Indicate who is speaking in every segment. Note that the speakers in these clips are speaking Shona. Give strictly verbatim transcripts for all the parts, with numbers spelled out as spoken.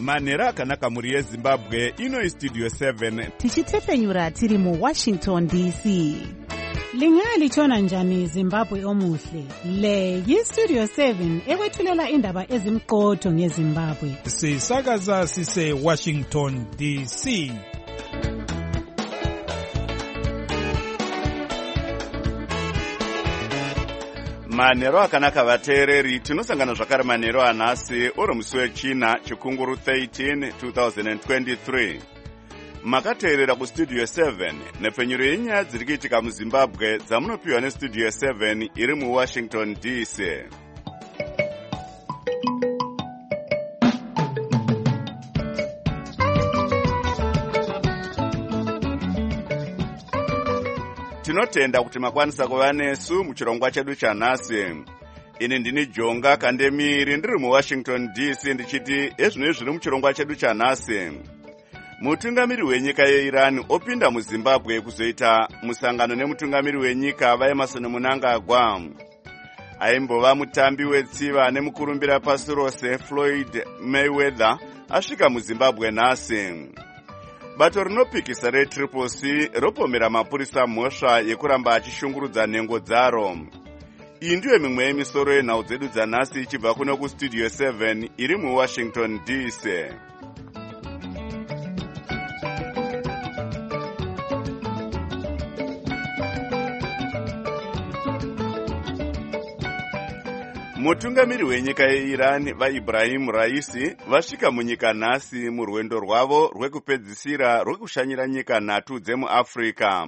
Speaker 1: manhero akanaka muri yezimbabwe. Ino istudio seven
Speaker 2: tichitefenyura tiri mu Washington D C.
Speaker 3: Lingalitshona njani Zimbabwe omuhle? Le yistudio seven ekwethulela indaba ezimqotho ngeZimbabwe.
Speaker 4: Sisakaza sise Washington D C.
Speaker 1: manhero akanaka vateereri. Tinosangana zvakare manhero anhasi uri musi wechina chikunguru thirteen twenty twenty-three. Makateerera kustudio seven nepfenyuro yenyaya dziri kuitika muZimbabwe dzamunopiwa nestudio seven iri muWashington D C. Tinotenda kuti makwanisa kuva nesu muchirongwa chedu chanhasi. Ini ndini Jonga Kandemiri ndiri muWashington D C ndichiti ezvino zviri muchirongwa chedu chanhasi. Mutungamiri wenyika yeIran opinda muZimbabwe kuzoita musangano nemutungamiri wenyika vaEmerson Mnangagwa. Aimbova mutambi wetsiva nemukurumbira pasi rose Floyd Mayweather asvika muZimbabwe nhasi. Bato rinopikisa reTriple C ropomera mapurisa mhosva yekuramba achishungurudza nhengo dzaro. Iyi ndiyo mimwe yemisoro yenhau dzedu dzanhasi ichibva kuno kustudio seven iri muWashington D C. Mutungamiri wenyika yeIran vaIbrahim Raisi vasvika munyika nhasi murwendo rwavo rwekupedzisira rwekushanyira nyika nhatu dzemuAfrica.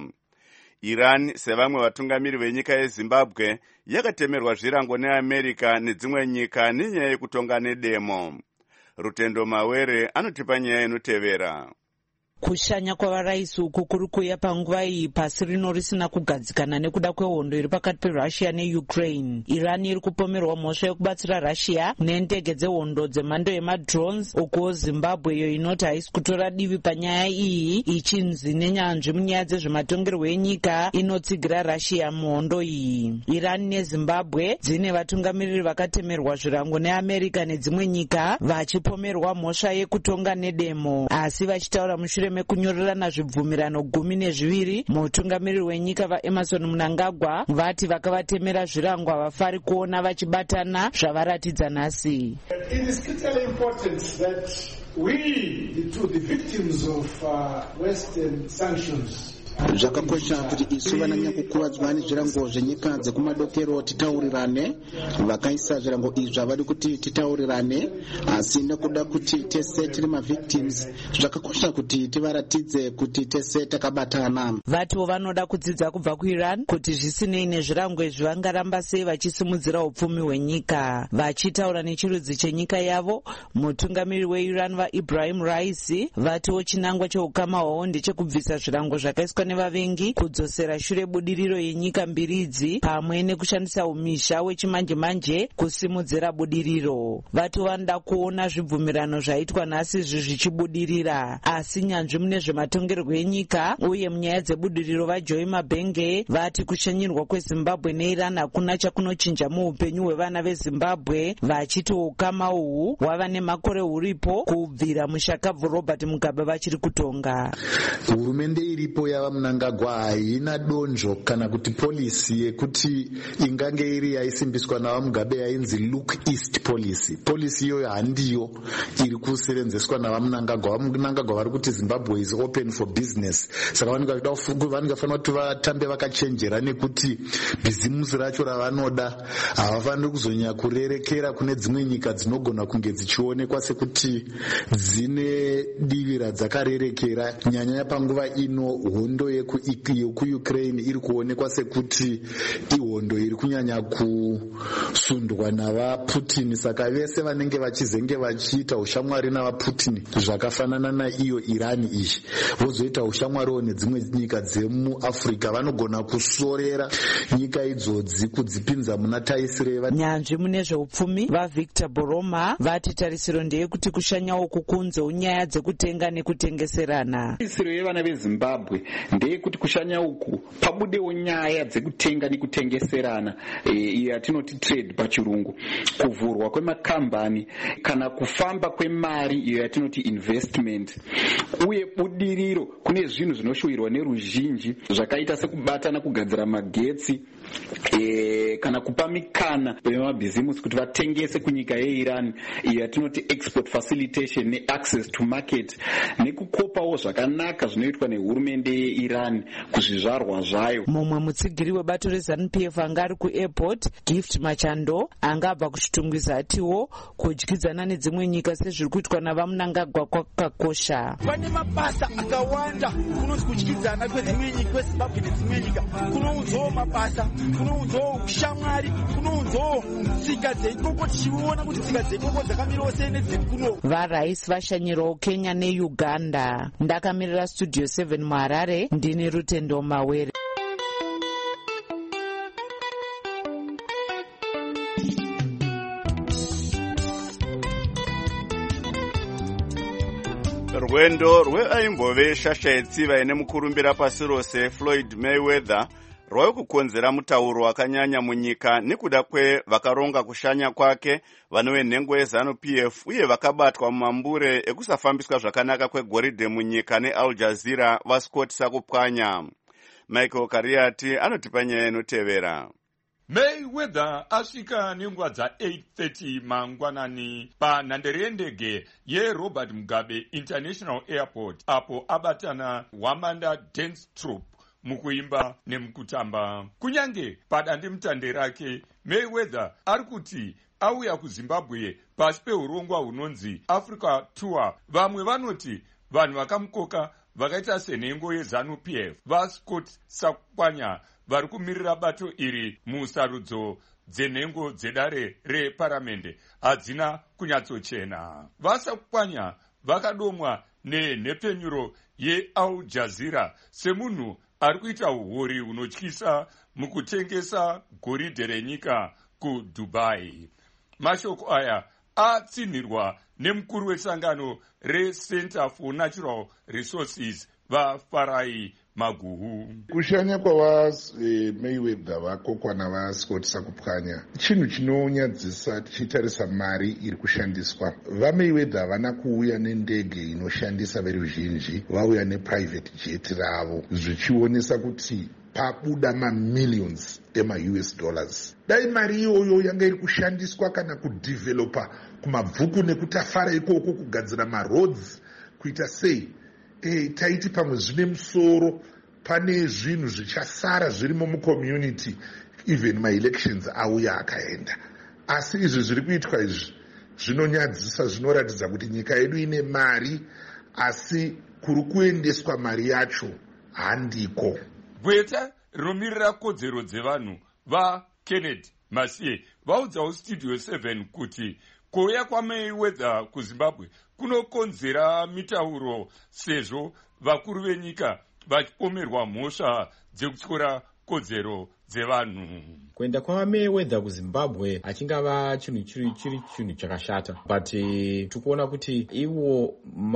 Speaker 1: Iran sevamwe vatungamiri venyika yeZimbabwe yakatemerwa zvirango neAmerica nedzimwe nyika nenyaya yekutonga nedemo. Rutendo Mawere anotipa nyaya inotevera.
Speaker 2: Kushanya kwavaraisi uku kuri kuuya panguva iyi pasi rino risina kugadzikana nekuda kwehondo iri pakati peRussia neUkraine. Iran iri kupomerwa mhosva yekubatsira Russia nendege dzehondo dzemhando yemadrones, uko Zimbabwe iyo inoti haisi kutora divi panyaya iyi ichinzi nenyanzvi munyaya dzezvematongerwo enyika inotsigira Russia muhondo iyi. Iran neZimbabwe dzine vatungamiriri vakatemerwa zvirango neAmerica nedzimwe nyika vachipomerwa mhosva yekutonga nedemo, asi vachitaura mushure mekunyorerana zvibvumirano gumi nezviviri. Mutungamiriri wenyika vaEmerson Mnangagwa vati vakavatemera zvirango havafari kuona vachibatana zvavaratidza nhasi.
Speaker 5: It is critically important that we, the, two, the victims of uh, Western sanctions,
Speaker 6: zvakakosha kuti isu vananyakukuvadzwa nezvirango zvenyika dzekumadokero titaurirane. Vakaisa zvirango izvi havadi kuti titaurirane, asi nekuda kuti tese tiri mavictims zvakakosha kuti tivaratidze kuti tese takabatana.
Speaker 2: Vatiwo vanoda kudzidza kubva kuIran kuti zvisinei nezvirango izvi vangaramba sei vachisimudzira upfumi hwenyika. Vachitaura nechirudzi chenyika yavo, mutungamiri weIran vaIbrahim Raisi vatiwo chinangwa cheukama hwavo ndechekubvisa zvirango zvakaiswa nevavengi, kudzosera shure budiriro yenyika mbiri idzi pamwe nekushandisa umisha wechimanje manje kusimudzira budiriro. Vati vanoda kuona zvibvumirano zvaitwa nhasi izvi zvichibudirira, asi nyanzvi mune zvematongerwo enyika uye munyaya dzebudiriro vaJoy Mabenge vati kushanyirwa kweZimbabwe neIran hakuna chakunochinja muupenyu hwevana veZimbabwe, vachiti ukama uhu hwava nemakore huripo kubvira mushakabvu Robert Mugabe vachiri kutonga.
Speaker 7: Hurumende iripo yava Mnangagwa haina donzvo kana kuti polisi yekuti ingange iri yaisimbiswa navaMugabe yainzi look east policy. Polisi iyoyo handiyo iri kusevenzeswa navaMnangagwa. VaMnangagwa vari kuti Zimbabwe is open for business. Saka vanongafanira kuti vatambe vakachenjera nekuti bhizimusi racho ravanoda havafaniri kuzonyanya kurerekera kune dzimwe nyika dzinogona kunge dzichionekwa sekuti dzine divi radzakarerekera. Nyanya panguva ino hondo yekuUkraine iri kuonekwa sekuti ihondo iri kunyanya kusundwa navaPutin. Saka vese vanenge vachizenge vachiita ushamwari navaPutin zvakafanana naiyo Iran iyi, vozoita ushamwariwo nedzimwe nyika dzemuAfrica, vanogona kusorera nyika idzodzi kudzipinza muna taisireva.
Speaker 2: Nyanzvi mune zveupfumi vaVictor Boroma vati tarisiro ndeyekuti kushanyawo kukunze unyaya dzekutenga nekutengeserana.
Speaker 8: Tarisiro yevana veZimbabwe ndeyekuti kushanya uku pabudewo nyaya dzekutenga nekutengeserana, iyo yatinoti trade pachirungu, kuvhurwa kwemakambani kana kufamba kwemari, iyo yatinoti investment, uye budiriro kune zvinhu zvinoshuwirwa neruzhinji zvakaita sekubatana kugadzira magetsi, e, kana kupa mikana vemabhizimusi kuti vatengese kunyika yeIran, iyo yatinoti export facilitation neaccess to market, nekukopawo zvakanaka zvinoitwa nehurumende yeIran kuzvizvarwa zvayo.
Speaker 2: Mumwe mutsigiri webato reZANU P F anga ari kuairport, Gift Machando, anga abva kuchitungwiza atiwo kudyidzana nedzimwe nyika sezviri kuitwa navaMnangagwa kwakakosha.
Speaker 9: Pane mabasa akawanda kunonzi kudyidzana kwedzimwe nyika, kweZimbabwe nedzimwe nyika, kunounzawo mabasa, kunounzawo ushamwari, kunounzawo tsika dzeikoko, tichiona kuti tsika dzeikoko dzakamirawo sei nedziri kuno. VaRaisi vashanyirawo Kenya neUganda. Ndakamirira Studio seven muHarare, ndini Rutendo Mawere.
Speaker 1: Rwendo rweaimbove shasha yetsiva ine mukurumbira pasi rose Floyd Mayweather rwave kukonzera mutauro wakanyanya munyika nekuda kwevakaronga kushanya kwake vano venhengo yeZANU P F uye vakabatwa mumambure ekusafambiswa zvakanaka kwegoridhe munyika neAl Jazeera vasikotisa kupwanya. Michael Kariati anotipa nyaya inotevera.
Speaker 10: Mayweather asvika nenguva dza-eight thirty mangwanani panhandare yendege yeRobert Mugabe International Airport, apo abatana Wamanda Dance Troupe mukuimba nemukutamba. Kunyange padandemutande rake, Mayweather ari kuti auya kuZimbabwe pasi peurongwa hunonzi Africa Tour. Vamwe vanoti vanhu vakamukoka vakaita senhengo yeZANU P F vaScott Sakupanya vari kumirira bato iri musarudzo dzenhengo dzedare reparamende hadzina kunyatsochena. VaSakupanya vakadomwa nenhepfenyuro yeAl Jazeera semunhu ari kuita uhori hunotyisa mukutengesa goridhe renyika kuDubai. Mashoko aya atsinhirwa nemukuru wesangano reCenter for Natural Resources vaFarai Maguhu.
Speaker 11: Kushanya kwava e, Mayweather vakokwa navaScott Sakupanya chinhu chinonyadzisa tichitarisa mari iri kushandiswa. VaMayweather havana kuuya nendege inoshandisa veruzhinji, vauya neprivate jet ravo, zvichionesa kuti pabuda mamillions ema-U S dollars. Dai mari iyoyo yanga iri kushandiswa kana kudevelopa kumabvuku nekutafara ikoko kugadzira maroads kuita sei, e, taiti pamwe zvine musoro, pane zvinhu zvichasara zvirimo mucommunity, even maelections auya akaenda. Asi izvi zviri kuitwa izvi zvinonyadzisa, zvinoratidza kuti nyika yedu ine mari asi kuri kuendeswa mari yacho handiko.
Speaker 10: Gweta rinomirira kodzero dzevanhu vaKennedy Masiye vaudzawo Studio seven kuti kuuya kwaMayweather kuZimbabwe kunokonzera mitauro sezvo vakuru venyika vachipomerwa mhosva dzekutyora kodzero dzevanhu.
Speaker 12: Kuenda kwaMayweather kuZimbabwe achingava chinhu chiri chiri chinhu chakashata, but tikuona kuti iwo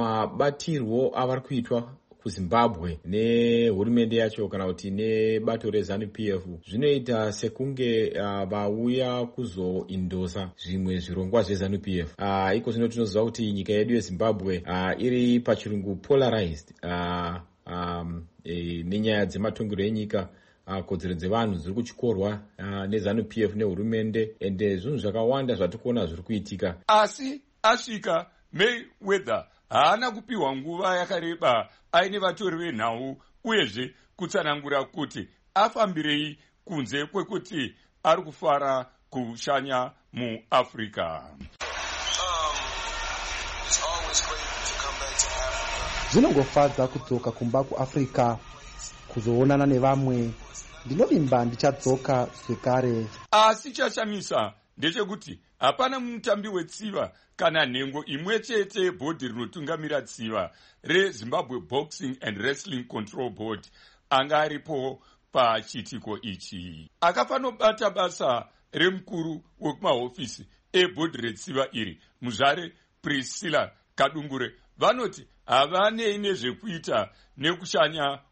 Speaker 12: mabatirwo avari kuitwa kuZimbabwe nehurumende yacho kana kuti nebato reZANU P F zvinoita sekunge uh, vauya kuzoindosa zvimwe zvirongwa zveZANU P F. Uh, iko zvino tinoziva kuti nyika yedu yeZimbabwe uh, iri pachirungu polarized uh, um, e, nenyaya dzematongero enyika. Uh, kodzero dzevanhu dziri kuchikorwa uh, neZANU P F nehurumende, ende zvinhu zvakawanda zvatikuona zviri kuitika.
Speaker 10: Asi asvika Mayweather haana kupiwa nguva yakareba aine vatori venhau uyezve kutsanangura kuti afambirei kunze kwekuti ari kufara kushanya muAfrica.
Speaker 13: Zvinongofadza kudzoka kumba kuAfrica kuzoonana nevamwe. Ndinovimba ndichadzoka zvekare.
Speaker 10: Asi chashamisa ndechekuti hapana mutambi wetsiva kana nhengo imwe chete yebhodhi rinotungamira tsiva reZimbabwe Boxing and Wrestling Control Board anga aripo pachiitiko ichi. Akafanobata basa remukuru wekumahofisi ebhodhi retsiva iri, muzvare Priscilla Kadungure, vanoti havanei nezvekuita nekushanya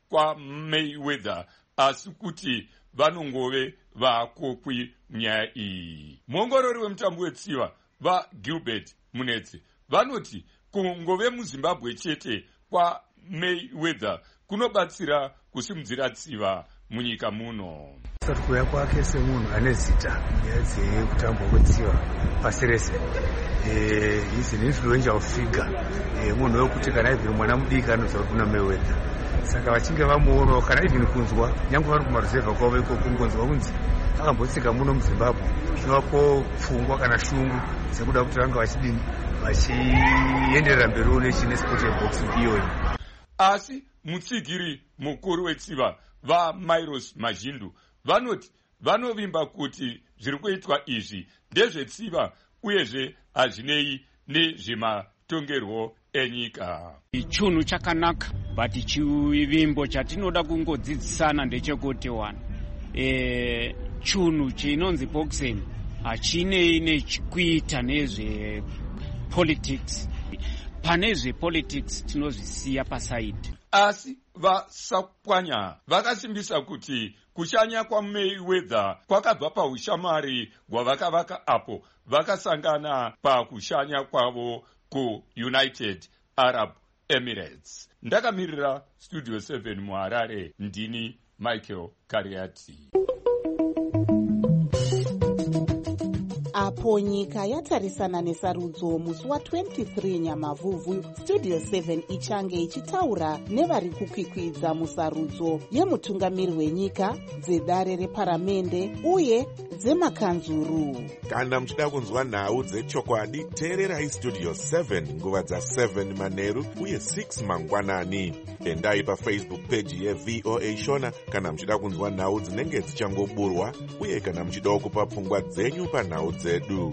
Speaker 10: kwaMayweather asi kuti vanongove vakokwi munyaya iyi. Muongorori wemutambo wetsiva vaGilbert Munetse vanoti kungove muZimbabwe chete kwaMayweather kunobatsira kusimudzira tsiva munyika muno.
Speaker 14: Kuuya kwake semunhu ane zita nyaya dzekutambwa kwetsiva pasi rese is an influential figure, munhu wekuti kana ibviri mwana mudiki anoziva kuti kuna Mayweather. Saka vachinge vamuonawo kana ibviri kunzwa nyange vari kumaruzevha kwavo ikoko kungonzwa kunzi akambotsika muno muZimbabwe zvinovako pfungwa kana shungu dzekuda kuti vanga vachidini vachienderera mberiwo nesport yeboxing iyoyi.
Speaker 10: Asi mutsigiri mukuru wetsiva vaMairos Mazhindu vanoti vanovimba kuti zviri kuitwa izvi ndezvetsiva uyezve hazvinei nezvematongerwo enyika.
Speaker 15: Chinhu chakanaka but chivimbo chatinoda kungodzidzisana ndechekuti one e, chinhu chinonzi boxing hachinei nechikuita nezve politics. Pane zvepolitics tinozvisiya pasaidi.
Speaker 10: Asi vasapwanya vakasimbisa kuti kushanya kwaMayweather kwakabva paushamwari hwavakavaka apo vakasangana pakushanya kwavo kuUnited Arab Emirates. Ndakamirira Studio seven muHarare, ndini Michael Kariati.
Speaker 16: Apo nyika yatarisana nesarudzo musi wa23 Nyamavhuvhu, Studio seven ichange ichitaura nevari kukwikwidza musarudzo yemutungamiri wenyika, dzedare reparamende uye dzemakanzuru.
Speaker 17: Kana muchida kunzwa nhau dzechokwadi, teererai Studio seven nguva dza7 manheru uye six mangwanani. Endai paFacebook page yeV O A Shona kana muchida kunzwa nhau dzinenge dzichangoburwa uye kana muchidawo kupa pfungwa dzenyu panhau dzedu.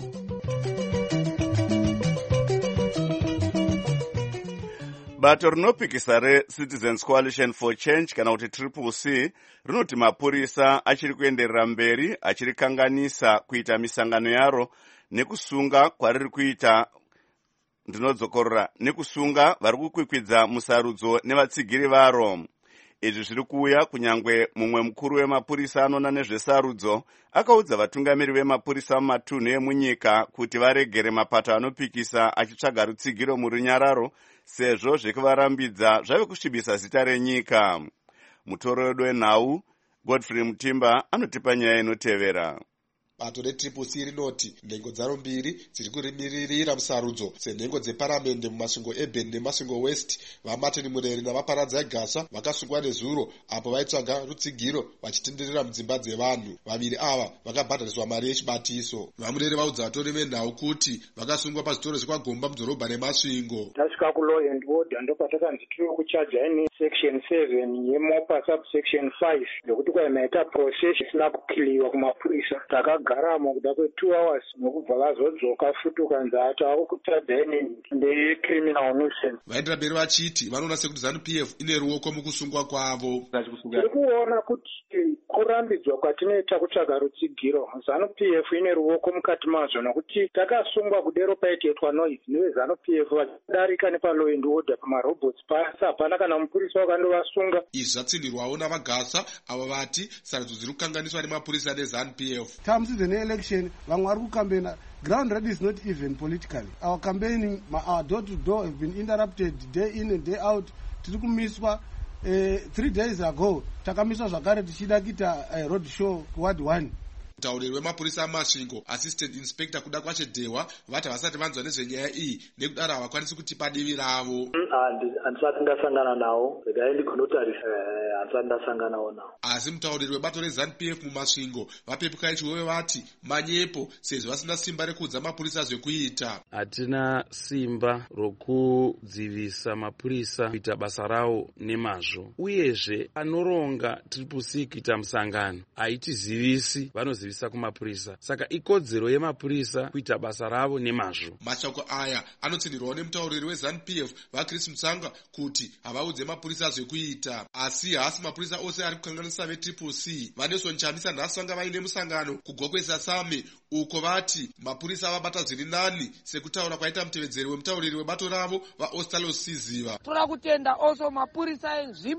Speaker 1: Bato rinopikisa reCitizens Coalition for Change kana kuti Triple C rinoti mapurisa achiri kuenderera mberi achirikanganisa kuita misangano yaro nekusunga kwariri kuita ndinodzokorora nekusunga vari kukwikwidza musarudzo nevatsigiri varo. Izvi zviri kuuya kunyangwe mumwe mukuru wemapurisa anona nezvesarudzo akaudza vatungamiri vemapurisa mumatunhu emunyika kuti varegere mapato anopikisa achitsvaga rutsigiro murunyararo sezvo zvekuvarambidza zvave kusvibisa zita renyika. Mutoro wedu wenhau Godfrey Mutimba anotipa nyaya inotevera.
Speaker 18: Bato reTriple C rinoti nhengo dzaro mbiri dziri kurimiririra musarudzo senhengo dzeparamende mumasvingo eBen nemasvingo West. vaMartin Mureri navaparadza Gasa vakasungwa nezuro apo vaitsvaga rutsigiro vachitenderera mudzimba dzevanhu. Vaviri ava vakabhadhariswa mari yechibatiso. VaMureri vaudza vatori venhau kuti vakasungwa pazvitoro zvekwagomba mudhorobha remasvingo.
Speaker 19: Tasvika kuLaw and Order ndopatakanzi tiri kuchaja ini section seven yemopa subsection five ndokuti kwaimaita process isina kukiliwa kumapurisa. Takagaramo kuda kwe2 hours nokubva vazodzoka futuka nzati avo kuchaja ini ndecriminal nuisance.
Speaker 18: Vaendera mberi vachiti vanoona sekuti ZANU P F ine ruoko mukusungwa kwavo.
Speaker 19: Tiri kuona kuti kurambidzwa kwatinoita kutsvaga rutsigiro ZANU P F ine ruoko mukati mazvo nokuti takasungwa kudero paitwa noise neve ZANU P F vachidarika nepalaw and order pamarobots pasi hapana kana mupurisa wakandovasunga.
Speaker 18: Izvi zvatsindirwawo navaGasa ava vati sarudzo dziri kukanganiswa nemapurisa neZANU P F.
Speaker 20: Terms in the election vamwe vari kukambena. Ground red is not even politically. Our campaigning, our door to door have been interrupted day in and day out. Tiri kumiswa uh, three days ago takamiswa zvakare tichida kuita uh, road show ward one.
Speaker 18: Mutauriri wemapurisa amasvingo assistant inspector kuda kwache Dehwa vati vasati vanzwa nezvenyaya iyi nekudaro havakwanisi kutipa divi ravo.
Speaker 19: Handisati ndasangana nawo regai ndikonotarisa handisati ndasanganawo nawo.
Speaker 18: Asi mutauriri webato reZANU P F mumasvingo vapepuka ichiwewe vati manyepo sezvo vasina simba rekuudza mapurisa zvekuita.
Speaker 21: Hatina simba rokudzivisa mapurisa kuita basa rawo nemazvo uyezve anoronga Triple C kuita musangano haitizivisi vanozivisa kumapurisa saka ikodzero yemapurisa kuita basa ravo nemazvo.
Speaker 18: Mashoko aya anotsindirwawo nemutauriri weZANU P F vaChris Mutsanga kuti havaudze mapurisa zvekuita asi haasi mapurisa ose ari kukanganisa veTriple C. Vanelson Chamisa nhasi vanga vaine musangano kuGokwesa Same uko vati mapurisa avabata zviri nani sekutaura kwaita mutevedzeri wemutauriri webato ravo vaOstalo Siziva.
Speaker 22: Toda kutenda also mapurisa enzvimbo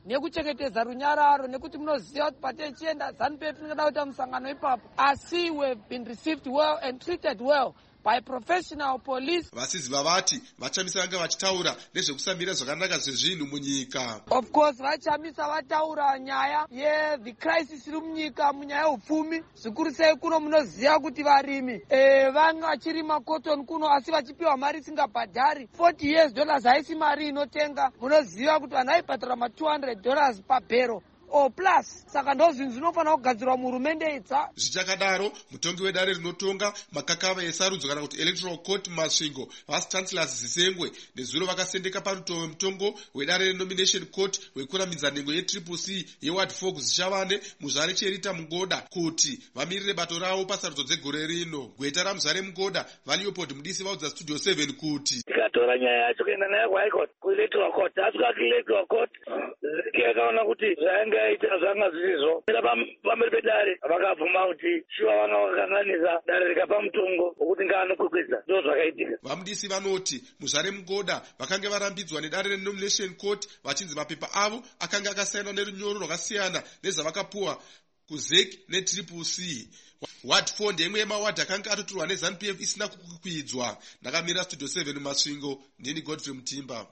Speaker 3: nekuchengetedza runyararo, nekuti munoziva kuti patechienda ZANU-P F tingada kuita musangano ipapo. Asi we have been received well and treated well by professional police.
Speaker 18: Vasizi vavati vachamisa vanga vachitaura nezvekusamira zvakanaka zvezvinhu munyika.
Speaker 3: Of course vachamisa vataura nyaya ye the crisis iri munyika munyaya yeupfumi, zvikuru sei kuno munoziva kuti varimi e, vanga vachirima cotton kuno asi vachipiwa mari isingabhadhari. forty years dollars haisi mari inotenga. Munoziva kuti vanhu vaibhadhara ma two hundred dollars per barrel o plus. Saka ndozvinhu zvinofanira kugadzirwa muhurumende idza.
Speaker 18: Zvichakadaro mutongi wedare rinotonga makakava esarudzo kana kuti electoral court masvingo vice chancellors Zisengwe nezuro vakasendeka pamutovo mutongo wedare renomination court wekuramidza nhengo yetriple C yeward four kuzichavane muzvare cherita mugoda kuti vamirire bato ravo pasarudzo dzegore rino. Gweta ramuzvare mugoda Leopold Mudisi vaudza studio seven kuti
Speaker 22: tikatora nyaya yacho kuenda nayo kuhigh court kuelectoral court asvika kuelectoral court zikaona kuti zvainge ita zvanga zvisizvo pamberi pedare vakabvuma kuti shuwa vanga vakakanganisa dare rikapa mutongo wokuti ngaanokwikwidza. Ndo zvakaitika.
Speaker 18: Vamudisi vanoti muzvare mugoda vakanga varambidzwa nedare renomination court vachinzi mapepa avo akanga akasainwa nerunyoro rwakasiyana nezvavakapuwa kuzek netriple C. Ward four ndemwe yemawadhi akanga atotorwa neZANU-P F isina kukwidzwa. Ndakamira studio seven Masvingo, ndini Godfrey Mutimba.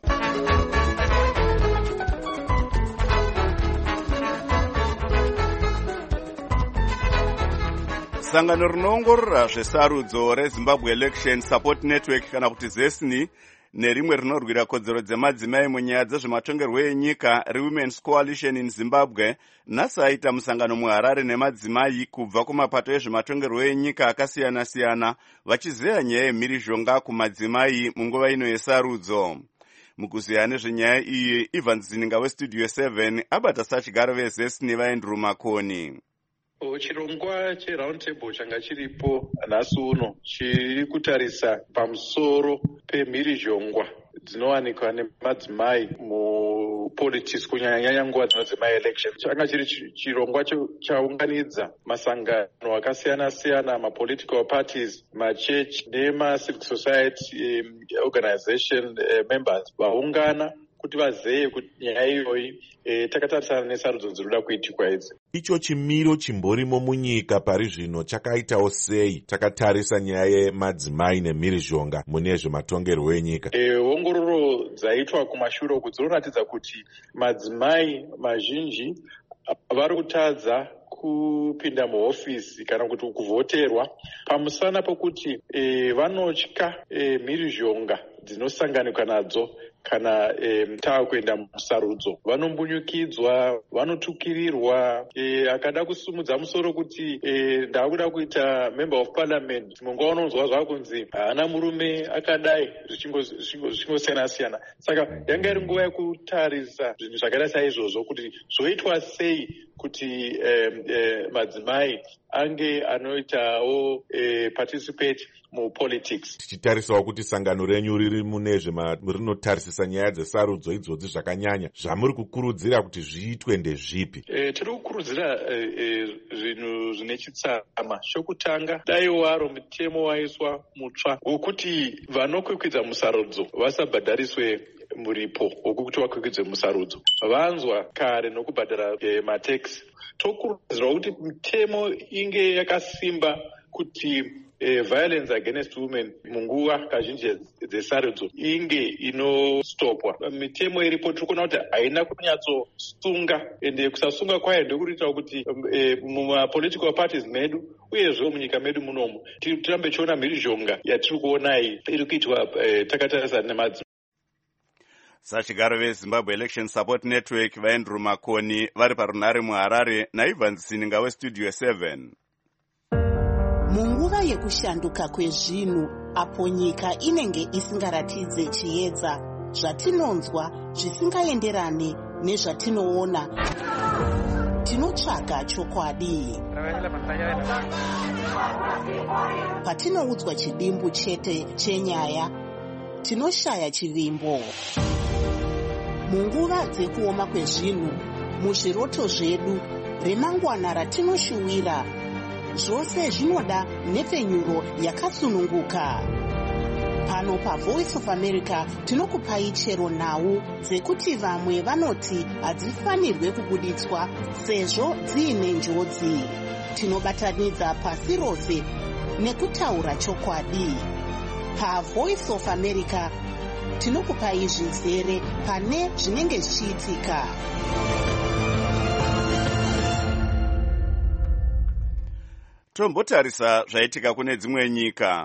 Speaker 1: Sangano rinoongorora zvesarudzo reZimbabwe Election Support Network kana kuti ZESNI nerimwe rinorwira kodzero dzemadzimai munyaya dzezvematongerwo enyika reWomen's Coalition in Zimbabwe nhasi aita musangano muHarare nemadzimai kubva kumapato ezvematongerwo enyika akasiyana-siyana vachizeya nyaya yemhirizhonga kumadzimai munguva ino yesarudzo. Mukuziya nezvenyaya iyi Ivan Zininga westudio seven abata sachigaro vezesni vaEndrew Makoni.
Speaker 23: Chirongwa cheround table changa chiripo nhasi uno chiri kutarisa pamusoro pemhirizhongwa dzinowanikwa nemadzimai mupolitics kunyanya-nyanya nguva dzinodzimai election. Changa chiri chirongwa chaunganidza masangano akasiyana-siyana, mapolitical parties, machechi nemacivil society um, organization uh, members vaungana kuti vazeye kuti nyaya iyoyi e, takatarisana nesarudzo dzinoda kuitikwa idzi.
Speaker 17: Icho chimiro chimborimo munyika pari zvino chakaitawo sei takatarisa nyaya yemadzimai nemhirizhonga mune zvematongerwo enyika?
Speaker 23: E, ongororo dzaitwa kumashure uku dzinoratidza kuti madzimai mazhinji vari kutadza kupinda muhofisi kana kuti kuvhoterwa pamusana pokuti e, vanotya e, mhirizhonga dzinosanganikwa nadzo kana e, taa kuenda musarudzo. Vanombunyukidzwa, vanotukirirwa. E, akada kusumudza musoro kuti e, ndakuda kuita member of parliament, munguva unonzwa zvakunzi haana murume akadai zvichingosiyana-siyana. Saka yanga iri nguva yekutarisa zvinhu zvakaita saizvozvo kuti zvoitwa sei kuti e, e, madzimai ange anoitawo e, participate mupolitics.
Speaker 17: Tichitarisawo kuti sangano renyu riri mune rinotarisisa nyaya dzesarudzo idzodzi zvakanyanya, zvamuri kukurudzira kuti zviitwe ndezvipi?
Speaker 23: E, tiri kukurudzira zvinhu e, zvine chitsama. Chokutanga, dai waro mutemo waiswa mutsva wokuti vanokwikwidza musarudzo vasabhadhariswe muripo wokuti vakwikwidze musarudzo. Vanzwa kare nokubhadhara e, matex. Tokurudzirwa kuti mitemo inge yakasimba kuti e, violence against women munguva kazhinji dzesarudzo inge inostopwa. Mitemo iripo tiri kuona kuti haina kunyatsosunga, ende kusasunga kwayo ndekuitawo kuti e, mumapolitical parties medu uyezve munyika medu munomu tirambe tichiona mhirizhonga yatiri kuonai iri kuitwa e, takatarisa nemadzimai.
Speaker 1: Sachigaro veZimbabwe Election Support Network vaEndrew Makoni vari parunhare muHarare naIvan Zininga westudio seven.
Speaker 16: Munguva yekushanduka kwezvinhu apo nyika inenge isingaratidze chiedza, zvatinonzwa zvisingaenderane nezvatinoona, tinotsvaga chokwadi. Patinoudzwa chidimbu chete chenyaya, tinoshaya chivimbo. Munguva dzekuoma kwezvinhu, muzviroto zvedu, remangwana ratinoshuwira, zvose zvinoda nhepfenyuro yakasununguka. pano paVoice of America tinokupai chero nhau dzekuti vamwe vanoti hadzifanirwe kubuditswa sezvo dziine njodzi. Tinobatanidza pasi rose nekutaura chokwadi. PaVoice of America tinokupai zvizere pane zvinenge zvichiitika.
Speaker 1: Tombotarisa zvaitika kune dzimwe nyika.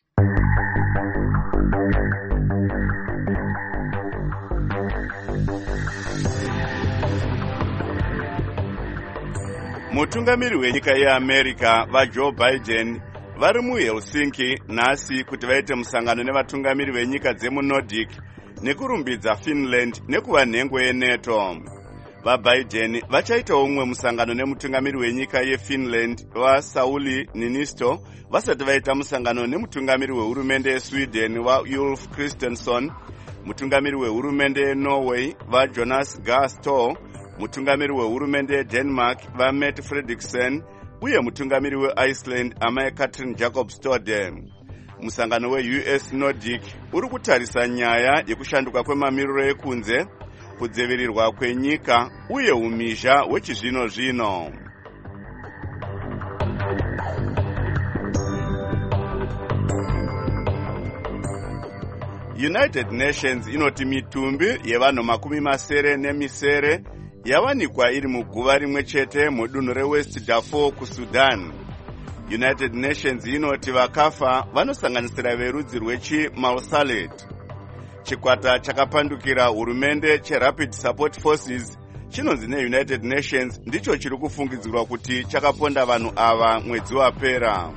Speaker 1: Mutungamiri wenyika yeAmerica vaJoe Biden vari muHelsinki nhasi kuti vaite musangano nevatungamiri venyika dzemuNordic nekurumbidza Finland nekuva nhengo yeNato. VaBiden vachaita umwe musangano nemutungamiri wenyika yeFinland vaSauli Niinisto vasati vaita musangano nemutungamiri wehurumende yeSweden vaUlf Kristersson, mutungamiri wehurumende yeNorway vaJonas Gahr Store, mutungamiri wehurumende yeDenmark vaMette Frederiksen uye mutungamiri weIceland amai Katrin Jacob Storde. Musangano weU S Nordic uri kutarisa nyaya yekushanduka kwemamiriro ekunze, kudzivirirwa kwenyika uye umhizha hwechizvino zvino. United Nations inoti mitumbi yevanhu makumi masere nemisere yawanikwa iri muguva rimwe chete mudunhu reWest Darfur kuSudan. United Nations inoti vakafa vanosanganisira verudzi rwechiMausalet. Chikwata chakapandukira hurumende cheRapid Support Forces chinonzi neUnited Nations ndicho chiri kufungidzirwa kuti chakaponda vanhu ava mwedzi wapera.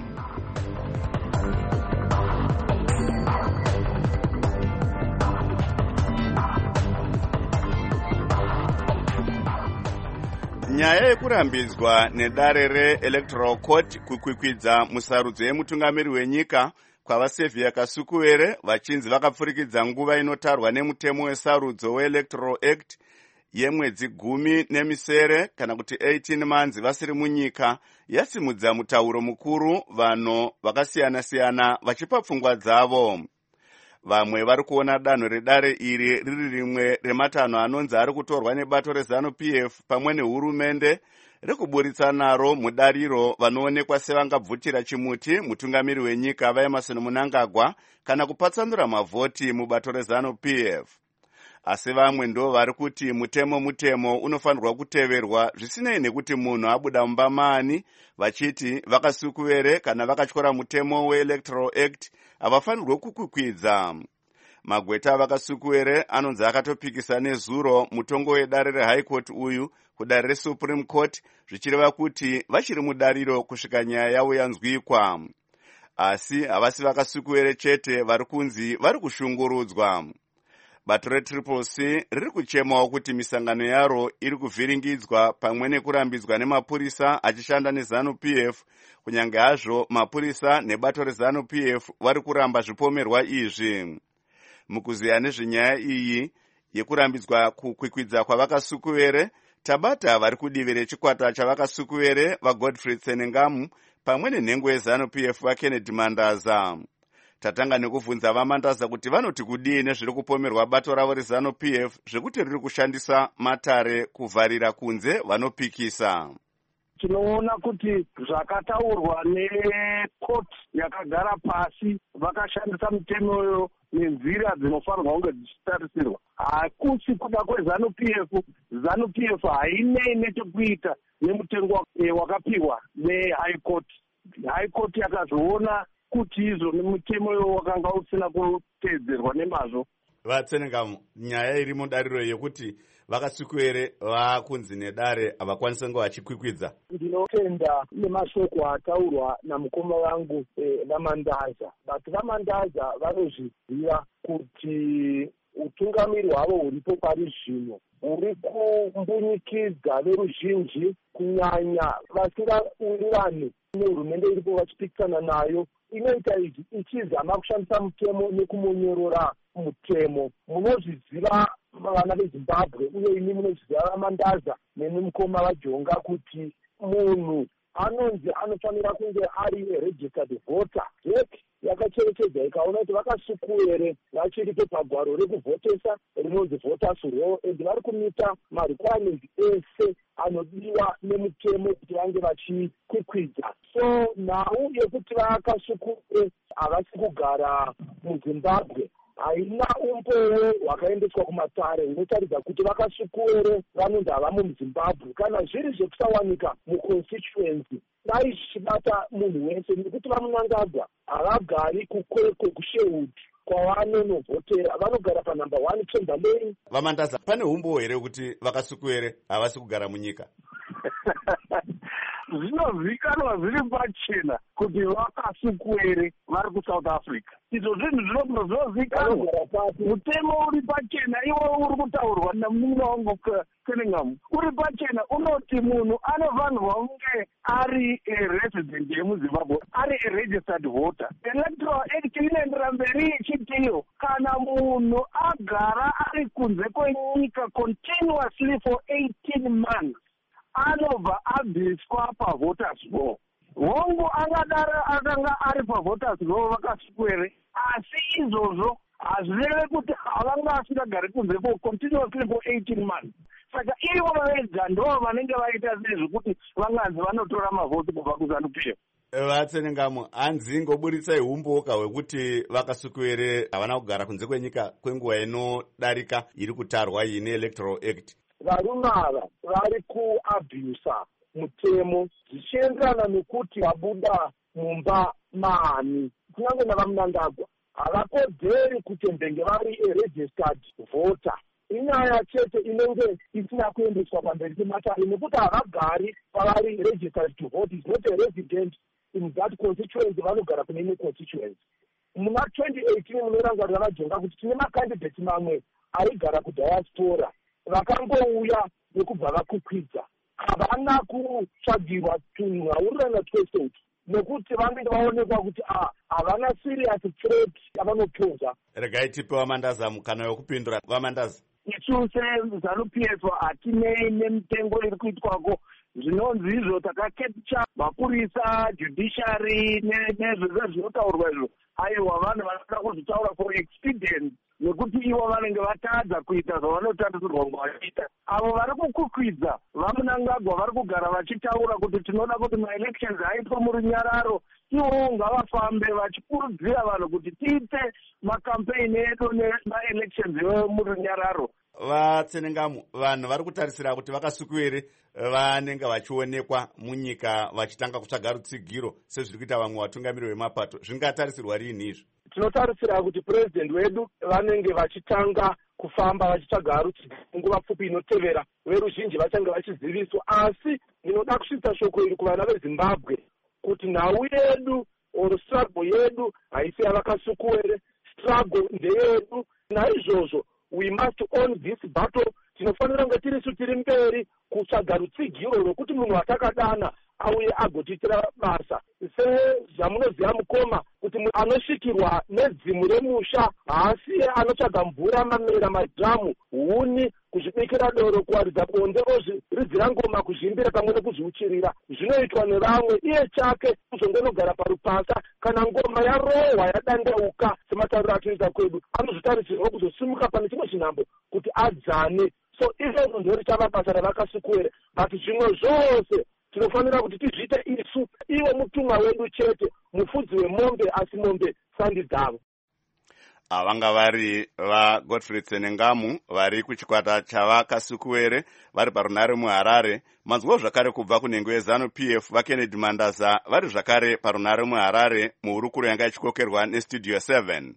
Speaker 1: Nyaya yekurambidzwa nedare reElectoral Court kukwikwidza musarudzo yemutungamiri wenyika kwavaSevhia Kasukuwere vachinzi vakapfurikidza nguva inotarwa nemutemo wesarudzo weElectoral Act yemwedzi gumi nemisere kana kuti eighteen months vasiri munyika yasimudza mutauro mukuru vanhu vakasiyana-siyana vachipa pfungwa dzavo. Vamwe vari kuona danho redare iri riri rimwe rematanho anonzi ari kutorwa nebato reZANU P F pamwe nehurumende rekuburitsa naro mudariro vanoonekwa sevangabvutira chimuti mutungamiri wenyika vaEmerson Mnangagwa kana kupatsanura mavhoti mubato reZANU P F. Asi vamwe ndo vari kuti mutemo mutemo unofanirwa kuteverwa zvisinei nekuti munhu abuda mumba maani, vachiti vakasukuwere kana vakatyora mutemo weElectoral Act havafanirwe kukwikwidza. Magweta vakasukuwere anonzi akatopikisa nezuro mutongo wedare reHigh Court uyu kudare reSupreme Court zvichireva kuti vachiri mudariro kusvika nyaya yavo yanzwikwa. Asi havasi vakasukuwere chete vari kunzi vari kushungurudzwa. Bato reTriple C riri kuchemawo kuti misangano yaro iri kuvhiringidzwa pamwe nekurambidzwa nemapurisa achishanda neZANU P F, kunyange hazvo mapurisa nebato reZANU P F vari kuramba zvipomerwa izvi. Mukuziya nezvenyaya iyi yekurambidzwa kukwikwidza kwavakasukuwere, tabata vari kudivi rechikwata chavakasukuwere vaGodfrey Tsenengamu pamwe nenhengo yeZANU P F vaKennedy Mandaza. Tatanga nekuvunza vaMandaza kuti vanoti kudii nezviri kupomerwa bato ravo reZANU P F zvekuti riri kushandisa matare kuvharira kunze vanopikisa.
Speaker 4: Tinoona kuti zvakataurwa nekoti yakagara pasi vakashandisa mutemo nenzira dzinofanirwa kunge dzichitarisirwa. Hakusi kuda kweZANU P F. ZANU P F hainei nechekuita nemutengo wakapiwa neHigh Court. High Court yakazoona kuti izvo nemutemo wakanga usina kuteedzerwa nemazvo.
Speaker 1: Vatsenengamu, nyaya iri mudariro yekuti vakasukuwere vakunzi nedare havakwanisa kunge vachikwikwidza.
Speaker 4: Ndinotenda nemashoko ataurwa namukoma wangu vaMandaza. Vati vaMandaza vanozviziva kuti utungamiri hwavo huripo pari zvino huri kumbunyikidza veruzhinji kunyanya vasingawirirani nehurumende iripo vachipikisana nayo. Inoita izvi ichizama kushandisa mutemo nekumonyorora mutemo. Munozviziva vana veZimbabwe uye ini munozviziva vaMandaza nemi mukoma vaJonga kuti munhu anonzi anofanira kunge ari registered voter. Yet yakacherechedza ikaona kuti vakasukuere vachiripo pagwaro rekuvhotesa rinonzi voters law, and vari kumita marequirements ese anodiwa nemutemo kuti vange vachikwikwidza. So nhau yekuti vakasukuere havasi kugara muzimbabwe haina umbowo hwakaendeswa kumatare hunotaridza kuti vakasukuere vanonzi havamo muzimbabwe kana zviri zvekusawanika muconstituency dai zvichibata munhu wese nekuti vamunangagwa havagari kukwekwe kushewood kwavanonovhotera, vanogara panumber one Chamberlain.
Speaker 1: Vamandaza, pane umbowo here kuti vakasukuere havasi kugara munyika?
Speaker 4: Zvinozikanwa zviri pachena kuti vakasukuere vari kuSouth Africa. Izvo zvinhu zvinozikanwa, mutemo uri pachena, iwo uri kutaurwa namunhu wangu Cunningham. Uri pachena unoti munhu anofanirwa kunge ari resident yemuZimbabwe, ari registered voter. Electoral Act inoendera mberi ichitiyo kana munhu agara ari kunze kwenyika continuously for eighteen months anobva abviswa pavoters law. Hongu angadaro akanga ari pavoters law vakasukuere, asi izvozvo hazvireve kuti havanga asingagari kunze for continuously for eighteen months. Saka ivo vega ndo vanenge vaita sezvekuti vanganzi vanotora mavhoti kubva kuZANU-P F.
Speaker 1: Vatsenengamo, hanzi ngoburitsai umboka hwekuti vakasukuere havana kugara kunze kwenyika kwenguva inodarika iri kutarwa ine Electoral Act.
Speaker 4: Varume ava vari kuabhusa mutemo zvichienderana nekuti vabuda mumba maani kunyange navamunangagwa havakodzeri kuti mbenge vari registered voter. Inyaya chete inenge isina kuendeswa pamberi pematare nekuti havagari pavari registered to vote, is not a resident in that constituency, vanogara kune imwe constituency. Muna twenty eighteen munorangarira vajonga kuti tine makandidate mamwe aigara kudiaspora vakangouya nekubva vakukwidza, havana kutsvagirwa tunhaurana twese nekuti vanenge vaonekwa kuti havana serious threat yavanopoza.
Speaker 1: Regai tipe Vamandaza mukana wekupindura. Vamandaza,
Speaker 4: isu seZANU-P F hatinei nemitengo iri kuitwako zvinonzi izvo takakepcha mapurisa, judiciary nezvese zvinotaurwa izvo. Aiwa vanhu vanoda kuzvitaura for expedient nekuti ivo vanenge vatadza kuita zvavanotarisirwa kuita. Avo vari kukukwidza vamunangagwa vari kugara vachitaura kuti tinoda kuti maelections aitwa murunyararo, ivo ngavafambe vachikurudzira vanhu kuti tiite makampeni edu nemaelections emurunyararo.
Speaker 1: Vatsenengamo, vanhu vari kutarisira kuti vakasukuere vanenge vachionekwa munyika vachitanga kutsvaga rutsigiro sezviri kuita vamwe vatungamiri vemapato. Zvingatarisirwa riini izvo?
Speaker 4: Tinotarisira kuti president wedu vanenge vachitanga kufamba vachitsvaga rutsigiro nguva pfupi inotevera, veruzhinji vachange vachiziviswa. Asi ndinoda kusvitsa shoko iri kuvana veZimbabwe kuti nhau yedu or struggle yedu haisi yavakasukuere, struggle ndeyedu. Naizvozvo we must own this battle. Tinofanira kunge tirisu tiri mberi kutsvaga rutsigiro rwokuti munhu atakadana auye agotiitira basa. Sezvamunoziva mukoma kuti munhu anosvikirwa nedzimu remusha haasi anotsvaga mvura, mamera, madhamu, huni, kuzvibikira doro, kuwaridza bonde, ozviridzira ngoma, kuzvimbira pamwe nekuzviuchirira. Zvinoitwa nevamwe. Iye chake kuzongonogara parupasa kana ngoma yarohwa yadandauka sematauriro atoita kwedu, anozvitarisirwa kuzosimuka pane chimwe chinhambo kuti adzane. So izvozvo ndori chava basa ravakasukuere, but zvimwe zvose tinofanira kuti tizviite isu, iwe mutumwa wedu chete, mufudzi wemombe, asi mombe sandi dzavo.
Speaker 1: Avanga vari vaGodfrey Tsenengamu vari kuchikwata chavakasukuere vari parunare muHarare. Manzwa zvakare kubva kunhengo yeZANU-P F vaKennedy Mandaza vari zvakare parunare muHarare muhurukuro yanga ichikokerwa neStudio seven.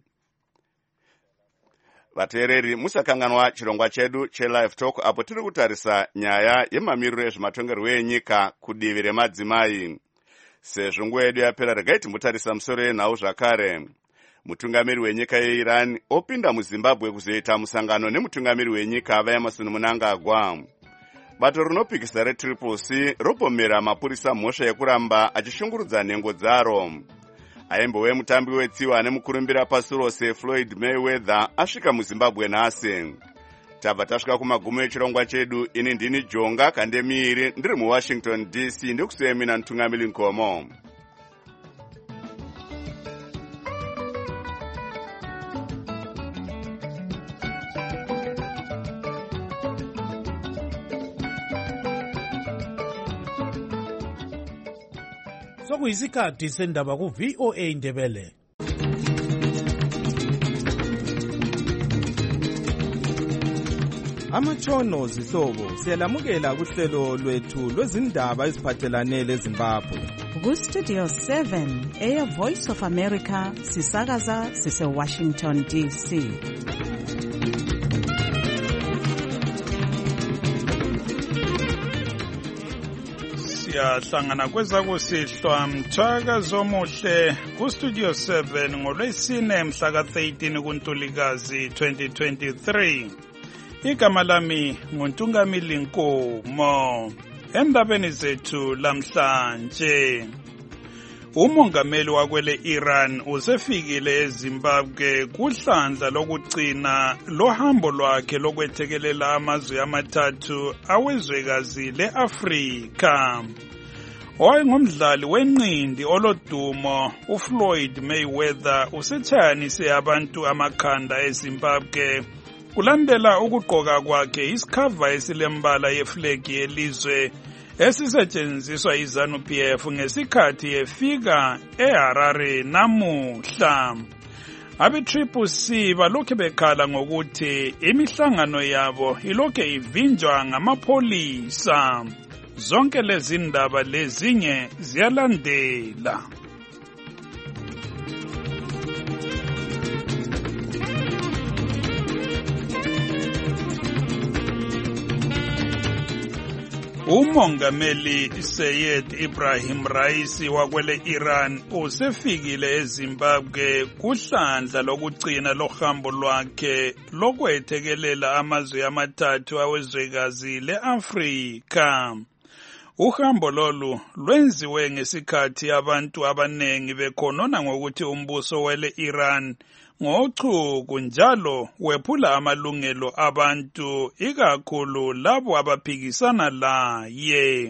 Speaker 1: Vateereri, musakanganwa chirongwa chedu cheLive Talk apo tiri kutarisa nyaya yemamiriro ezvematongerwo enyika kudivi remadzimai. Sezvo nguva yedu yapera, regai timbotarisa musoro yenhau zvakare. Mutungamiri wenyika yeIran opinda muZimbabwe kuzoita musangano nemutungamiri wenyika vaEmerson Mnangagwa. Bato rinopikisa reTriple C robhomera mapurisa mhosva yekuramba achishungurudza nhengo dzaro. Aimbove mutambi wetsiwa nemukurumbira pasi rose Floyd Mayweather asvika muZimbabwe nhasi. Tabva tasvika kumagumo echirongwa chedu. Ini ndini Jonga Kandemiri ndiri muWashington D C, ndikusiyemina Ntungamiri Nkomo.
Speaker 5: sokuyisikhathi sendaba ku-V O A Ndebele.
Speaker 6: Amatshono zihlobo siyalamukela kuhlelo lwethu lwezindaba eziphathelane leZimbabwe.
Speaker 7: Ku-Studio seven, Air Voice of America, sisakaza sise-Washington D C.
Speaker 24: Siyahlangana kwezakusihlwa mthwakazo omuhle ku-Studio seven ngolwesine mhla ka-thirteen kuNtulikazi twenty twenty-three. Igama lami nguNtungamili Nkomo. Endabeni zethu lamhlanje, umongameli wakwele Iran usefikile eZimbabwe kuhlandla lokugcina lohambo lwakhe lokwethekelela amazwe amathathu awezwekazi le-Afrika. Owayengumdlali wenqindi olodumo uFloyd Mayweather usetshayanise abantu amakhanda eZimbabwe kulandela ukugqoka kwakhe isikhava esilembala yeflegi yelizwe esisetshenziswa iZANU P F ngesikhathi efika eHarare namuhla. Abe-Triple C balokhe bekhala ngokuthi imihlangano yabo ilokhe ivinjwa ngamapholisa. Zonke lezi ndaba lezinye ziyalandela. Umongameli Sayed Ibrahim Raisi wakwele Iran usefikile eZimbabwe kuhlandla lokugcina lohambo lwakhe lokwethekelela amazwe amathathu awezwekazi le-Afrika. Uhambo lolu lwenziwe ngesikhathi abantu abanengi bekhonona ngokuthi umbuso wele Iran ngochuku njalo wephula amalungelo abantu ikakhulu labo abaphikisana laye.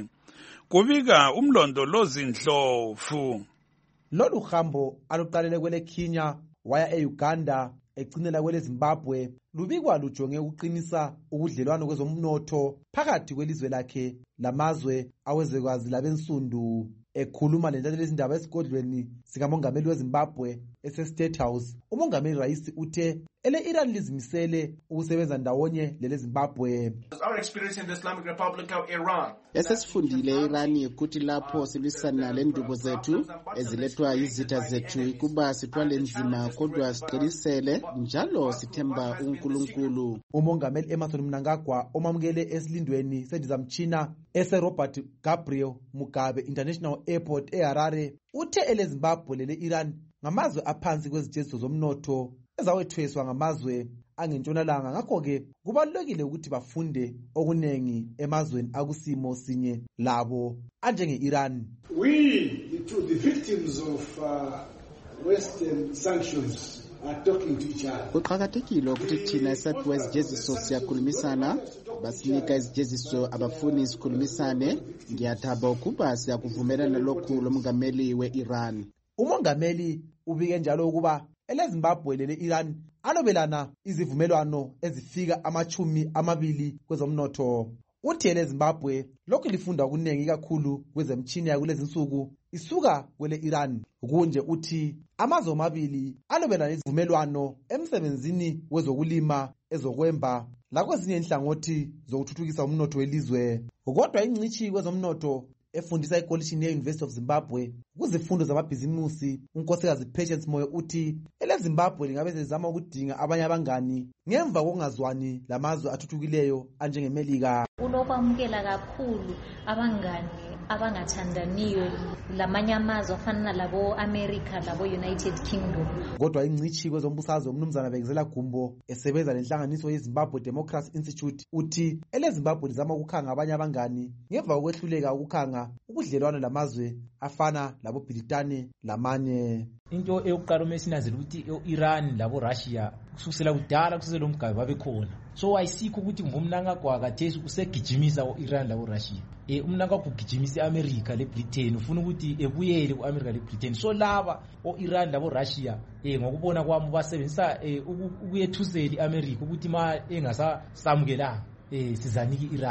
Speaker 24: Kubika umlondolozi Ndlovu.
Speaker 13: Lolu hambo aluqalele kwele Kenya waya eUganda egcinela kwele Zimbabwe lubikwa lujonge ukuqinisa ubudlelwano kwezomnotho phakathi kwelizwe lakhe lamazwe awezwekazi labensundu. Ekhuluma lentando lezindaba esigodlweni sikamongameli weZimbabwe ese-State House, umongameli Raisi uthe ele Iran lizimisele ukusebenza ndawonye lele Zimbabwe.
Speaker 25: Our experience in the Islamic Republic of Iran.
Speaker 26: Esesifundile Iran ukuthi lapho silwisana lendubo zethu ezilethwa izitha zethu kuba sithwale nzima kodwa siqinisele njalo sithemba uNkulunkulu.
Speaker 13: Umongameli Emerson Mnangagwa omamukele esilindweni sendizamtshina ese Robert Gabriel Mugabe International Airport eHarare uthe ele Zimbabwe lele Iran ngamazwe aphansi kwezijeziso zomnotho ezawethweswa ngamazwe angentshonalanga. Ngakho-ke kubalulekile ukuthi bafunde okunengi emazweni akusimo sinye labo anjenge-Iran.
Speaker 27: We, to the victims of uh, Western sanctions, are talking to each other.
Speaker 26: Kuqakathekile ukuthi thina esaphiwa izijeziso siyakhulumisana, basinika izijeziso abafuni sikhulumisane. Ngiyathaba ukuba siyakuvumelana lokhu lomongameli we-Iran.
Speaker 13: Umongameli ubike njalo ukuba ele Zimbabwe lele Iran alobelana izivumelwano ezifika amachumi amabili kwezomnotho. Uthi ele Zimbabwe lokhu lifunda okuningi kakhulu kwezemtshini yakulezi insuku isuka kwele Iran. Kunje uthi amazwe amabili alobelana izivumelwano emsebenzini wezokulima, ezokwemba lakwezinye inhlangothi zokuthuthukisa umnotho welizwe. Kodwa ingcishi kwezomnotho efundisa ekolishini ye-University of Zimbabwe kuzifundo zamabhizimusi unkosikazi Patience Moyo uthi ele Zimbabwe lingabe sezama ukudinga abanye abangani ngemva kokungazwani lamazwe athuthukileyo anjengeMelika.
Speaker 28: Unokwamukela kakhulu abangani abangathandaniyo lamanye amazwe afana labo America labo United Kingdom.
Speaker 13: Kodwa ingcishi kwezombusazwe umnumzana Bekezela Gumbo esebenza lenhlanganiso yeZimbabwe Democracy Institute uthi ele Zimbabwe lizama ukukhanga abanye abangani ngemva kokwehluleka ukukhanga ubudlelwano lamazwe afana labo Britane lamanye.
Speaker 29: Into eyokuqala mesinazela ukuthi iRan labo Russia kusukela kudala kusele umgabe babekhona. So ayisikho ukuthi ngumnangagwa kathesi usegijimisa uIran labo Russia. Eh umnangagwa ugijimisa eAmerica leBritain ufuna ukuthi ebuyele kuAmerica leBritain. So laba oIran labo Russia eh ngokubona kwami basebenzisa ukuyethusela iAmerica ukuthi ma engasa samukela eh sizaniki iRan.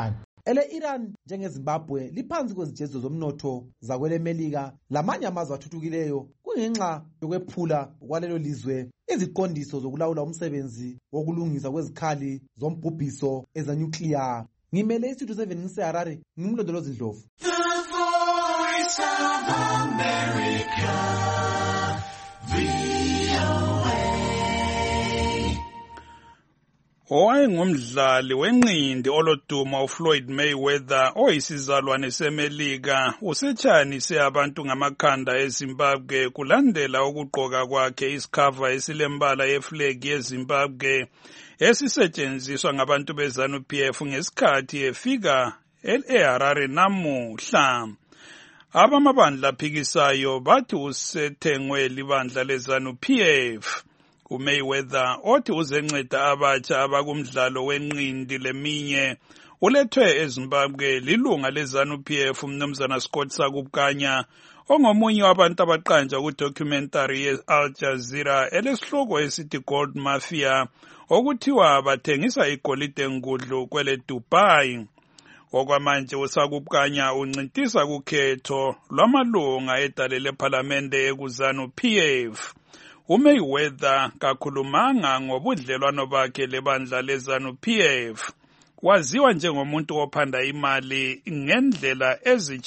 Speaker 13: ele-Iran njengeZimbabwe liphansi kwezijeziso zomnotho zakwele Melika lamanye amazwe athuthukileyo kungenxa yokwephula kwalelo lizwe iziqondiso zokulawula umsebenzi wokulungisa kwezikhali zombhubhiso ezenyukliya. Ngimele isithuthi seven ngiseHarare, ngimlondolozi Ndlovu.
Speaker 24: Owayengumdlali wenqindi oloduma uFloyd Mayweather oyisizalwane seMelika usetshanise abantu ngamakhanda eZimbabwe kulandela ukugqoka kwakhe isikhava esilembala yeflegi yeZimbabwe esisetshenziswa ngabantu beZanu-P F ngesikhathi efika eHarare namuhla. Abamabandla aphikisayo bathi usethengwe libandla leZanu-P F. uMayweather othi uzenceda abatsha abakumdlalo wenqindi leminye ulethwe eZimbabwe lilunga leZanu-P F umnumzana Scott Sakubukanya ongomunye wabantu abaqanja kudocumentary ye-Al Jazeera elesihloko esithi Gold Mafia okuthiwa bathengisa igolide ngudlu kwele Dubai. Okwamanje uSakubukanya uncintisa kukhetho lwamalunga edale lephalamende ekuZanu-P F. uMayweather kakhulumanga ngobudlelwano bakhe lebandla leZanu-P F. Waziwa njengomuntu ophanda imali ngendlela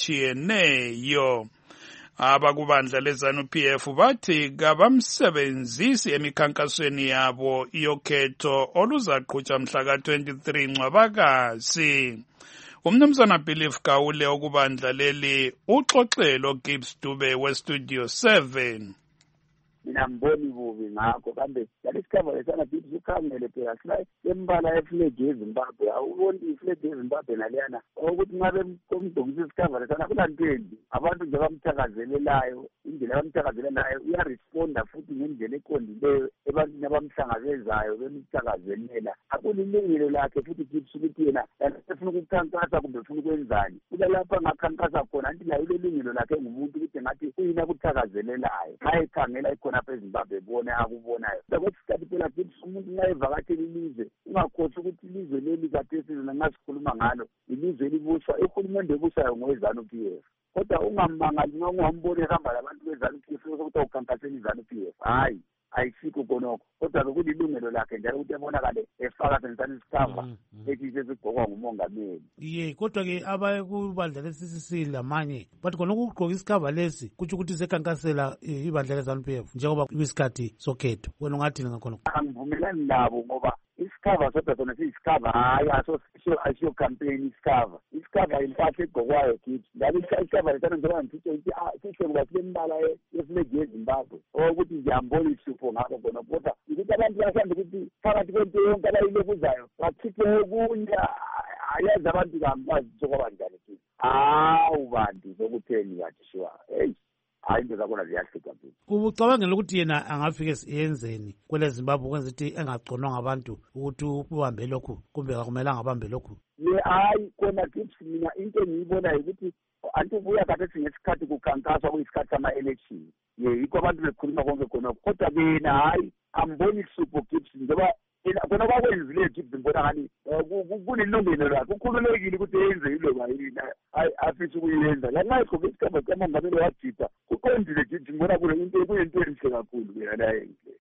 Speaker 24: ezichiyeneyo. Abakubandla leZanu-P F bathi kabamsebenzisi emikhankasweni yabo yokhetho oluzaqhutshwa mhla ka twenty-three Ncwabakasi. Umnumzana Belief Gawule okubandla leli uxoxelo Gibbs Dube weStudio seven.
Speaker 2: Mina mboni bubi ngakho kambe lesikhava lesana bithi ukhangele phela sila embala eflag yeZimbabwe awuboni iflag yeZimbabwe naliyana ukuthi ngabe komdongisa isikhava lesana kulantendi abantu nje bamthakazelelayo indlela bamthakazelelayo uyaresponda futhi ngendlela eqondileyo ebantwini abamhlangabezayo bemthakazelela akulilungelo lakhe futhi kithi ukuthi yena ufuna ukukhankasa kumbe ufuna ukwenzani kulalapha ngakhankasa khona anti nayo ilungelo lakhe ngumuntu ukuthi ngathi kuyina kuthakazelelayo xa ekhangela khona eZimbabwe bone akubonayo ukuthi sikhathi phela kithi umuntu nxa evakatshela ilizwe ungakhosi ukuthi ilizwe leli kathesi nxa sikhuluma ngalo ilizwe elibuswa uhulumende ebusayo ngoweZanu-P F kodwa ungamangali nxa ungambone ehamba labantu beZanu-P F ukuthi ukhankasela iZanu-P F hayi ayisikho konoko kodwa kulilungelo lakhe njalo ukuthi ebonakale efaka sensani isikhava ethi sesigqokwa ngumongameli.
Speaker 5: Ye kodwa ke abakubandla le-C C C lamanye bathi khona ukugqoka isikhava lesi kutsho ukuthi sekhankasela ibandla leZanu-P F njengoba kwisikhathi sokhetho. Wena ungathini ngakhona?
Speaker 2: Angivumelani nabo ngoba isikhava sodwa sona siyisikhava hayi asiyo campaign isikhava isikhava impahla egqokwayo kithi ngabe isikhava lesana njengoba ngithutshe ukuthi sihle kuba silembala yeflegi yeZimbabwe okuthi ngiyambona isipho ngakho khona kodwa ukuthi abantu bathanda ukuthi phakathi kwento yonke abayilokuzayo bachithe okunye ayazi abantu kambazi banjani kithi hawu bantu zokutheni kathi shiwa hey hayi into zakhona ziyahlupha phela.
Speaker 5: Ubucabangela ukuthi yena angafike yenzeni kwele Zimbabwe ukwenza ukuthi engagconwa ngabantu ukuthi ubambe lokhu kumbe akumelanga abambe lokhu?
Speaker 2: Ye hayi khona kithi mina into engiyibonayo ukuthi anti ubuya kade ngesikhathi kukhankaswa kuyisikhathi sama-election ye yikho abantu bekhuluma konke khona kodwa bena hayi amboni isipho kithi njengoba khona bakwenzileyo kithi ngibona ngani kunelungelo lakhe ukhululekile ukuthi yenze iloba yini afisa ukuyenza lanxa egqoke isikhava sikamongameli wajida kuqondile kithi ngibona into kuyinto enhle kakhulu mina naye.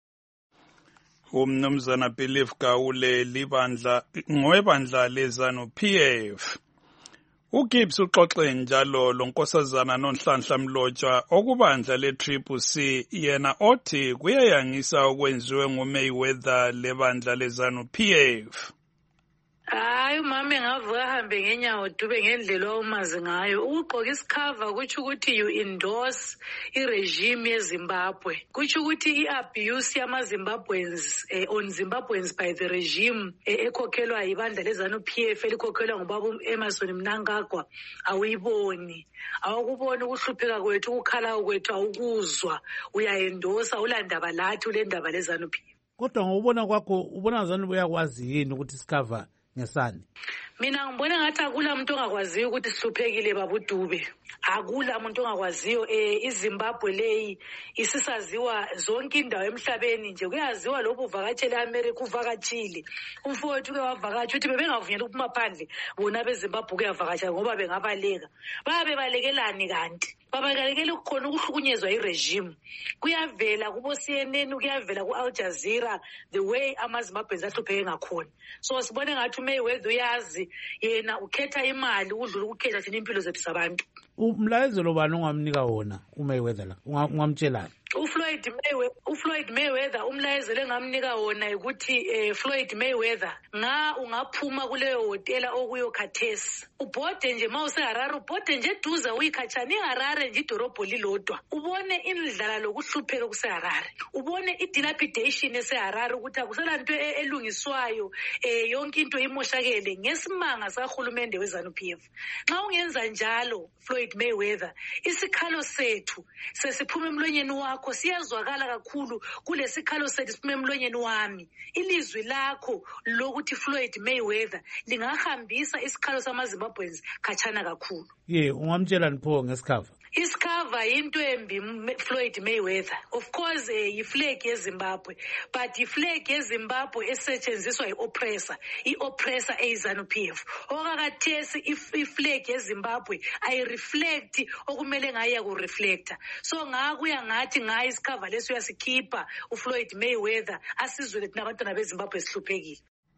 Speaker 24: Umnumzana Belief Gawule libandla ngowebandla leZanu-P F. uGibbs uxoxe njalo lonkosazana noNhlanhla Mlotshwa okubandla le-Triple C yena othi kuyayangisa okwenziwe nguMayweather lebandla leZanu-P F.
Speaker 8: Hayi umama engavuka ahambe ngenyawo Dube ngendlela omazi ngayo ukugqoka isikhava kuthi ukuthi you endorse iregime yeZimbabwe kuthi ukuthi iabuse yamaZimbabweans eh, on Zimbabweans by the regime eh, ekhokhelwa ibandla leZanu-P F elikhokhelwa ngubaba Emmerson Mnangagwa awuyiboni awukuboni ukuhlupheka kwethu ukukhala kwethu awukuzwa uyaendosa ulandaba lathi ulendaba leZanu-P F.
Speaker 5: Kodwa ngokubona kwakho ubona zani uyakwazi yini ukuthi isikhava ngesani.
Speaker 8: Mina ngibona ngathi akula umuntu ongakwaziyo ukuthi sihluphekile babudube. Akula umuntu ongakwaziyo eh iZimbabwe leyi isisaziwa zonke indawo emhlabeni nje kuyaziwa lobu uvakatshele eAmerica uvakatshile. Umfowethu ke wavakatsha uthi bebengavunyelwa ukuphuma phandle bona beZimbabwe kuyavakatsha ngoba bengabaleka. Babe balekelani kanti? Babalekele ukukhona ukuhlukunyezwa iregime. Kuyavela kubo C N N kuyavela ku Al Jazeera the way amaZimbabweans ahlupheke ngakhona. So sibone ngathi uMayweather uyazi yena ukhetha imali udlula ukukhetha thina impilo zethu zabantu.
Speaker 5: Umlayezo lobani ungamnika wona uMayweather la ungamtshelani?
Speaker 8: uFloyd Mayweather uFloyd Mayweather umlayezo lengamnika wona ukuthi eh, Floyd Mayweather nga ungaphuma kuleyo hotela okuyo khathesi ubhode nje mawuse Harare ubhode nje duze uyikhathani iHarare nje idorobho lilodwa ubone indlala lokuhlupheka kuse Harare ubone idilapidation ese Harare ukuthi akusela into elungiswayo eh, yonke into imoshakele ngesimanga sahulumende weZanu-P F. Nxa ungenza njalo Floyd Mayweather isikhalo sethu sesiphuma emlonyeni wakho siyazwakala kakhulu kulesikhalo sethu siphuma emlonyeni wami ilizwi lakho lokuthi Floyd Mayweather lingahambisa isikhalo samaZimbabweans khatshana kakhulu.
Speaker 5: Ye ungamtshela nipho ngesikhava
Speaker 8: Isikava into embi Floyd Mayweather. Of course eh, iflag yeZimbabwe, but iflag yeZimbabwe esetshenziswa ioppressor, ioppressor eZanu-P F. Okakathesi iflag yeZimbabwe ay reflect okumele ngaya ku reflector. So ngakuya ngathi ngayi isikava leso uyasikhipha uFloyd Mayweather asizwe thina abantwana beZimbabwe sihluphekile.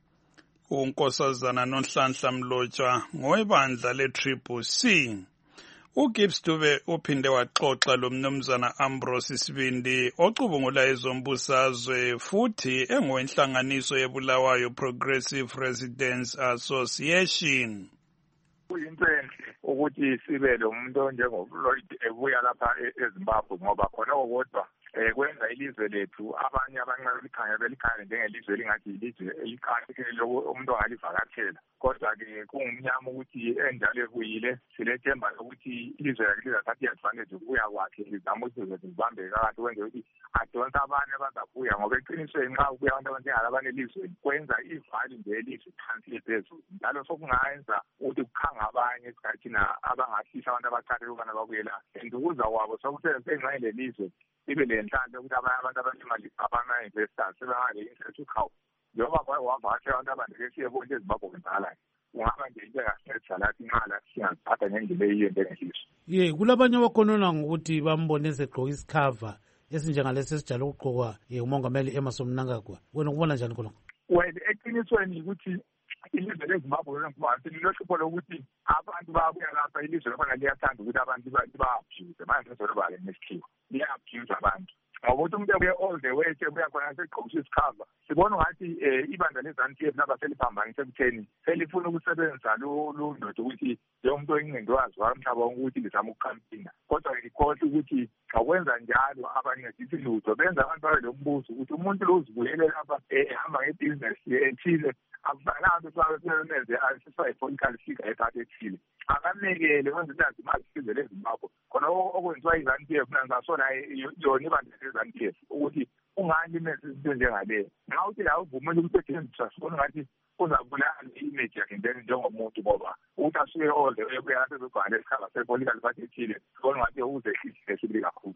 Speaker 24: Unkosazana Nonhlanhla Mlotshwa ngowebandla le-Triple C. uGibbs Dube uphinde waxoxa lo mnumzana Ambrose Sibindi ocubungula ezombusazwe futhi engowenhlanganiso yebulawayo Progressive Residents Association.
Speaker 9: Kuyinto enhle ukuthi sibe lo muntu onjengoFloyd ebuya lapha eZimbabwe ngoba khona kodwa eh kwenza ilizwe lethu abanye abancane likhanya belikhanya njengelizwe elingathi ilizwe eliqhakile lokho umuntu ongalivakathela kodwa ke kungumnyama ukuthi enjalo ekuyile silethemba lokuthi ilizwe lakhe lizathatha advantage ukuya kwakhe izama ukuthi zibambe kahle kwenze ukuthi adonsa abanye abazabuya ngoba eqinisweni nxa ukuya abantu abanjengala abanelizweni kwenza ivali nje elizwe phansi phezulu njalo sokungayenza ukuthi kukhanga abanye esikhathini abangahlisa abantu abacathe ukubana babuyela endukuza kwabo sokusebenza engxenye lelizwe ibe lenhlanhla ukuthi abanye abantu abasemali abama-investors sebengale interest ukhawu njengoba kwaye wavakasha abantu abandike siyebona eZimbabwe ngala ungaba nje into engasebenza lathi nqala singaziphatha ngendlela eyiyento engehlisa.
Speaker 5: Ye kulabanye abakhonona ngokuthi bambone segqoka isikhava esinjengalesi esijalo ukugqokwa umongameli Emmerson Mnangagwa. Wena ukubona njani khonokho?
Speaker 9: Well eqinisweni ukuthi ilizwe leZimbabwe lenkubantu lilohlupho lokuthi abantu babuya lapha ilizwe lofana liyathanda ukuthi abantu ba-abuse manje sezolobale nesikhiwa liya-abuse abantu ngoba ukuthi umuntu ebuye all the way sebuya khona segqokisa isikhava sibona ungathi um ibandla leZanu-P F laba seliphambanise ekutheni selifuna ukusebenzisa lundoda ukuthi njengomuntu oyingqindwazi wamhlaba wonke ukuthi lizama ukukhampina kodwa likhohle ukuthi ngakwenza njalo abancedisi lutho benza abantu babe lo mbuzo ukuthi umuntu lo uzibuyele lapha ehamba ngebhizinesi ethile akufanele siwasebenze asisifa-political figure ephathi ethile akamekele wenza ukuthi azimali isizwe leZimbabwe khona okwenziwa iZanu-P F nangasona yona ibandla leZanu-P F ukuthi ungani imenze izinto njengaleyo nxa uthi la uvumele ukuthi etshenziswa sibona ngathi uzabulala i-image yakhe njengomuntu ngoba ukuthi asuke all the way kuya sezogcwala esikhaba se-political party ethile sibona ngathi uzehlise sibili kakhulu.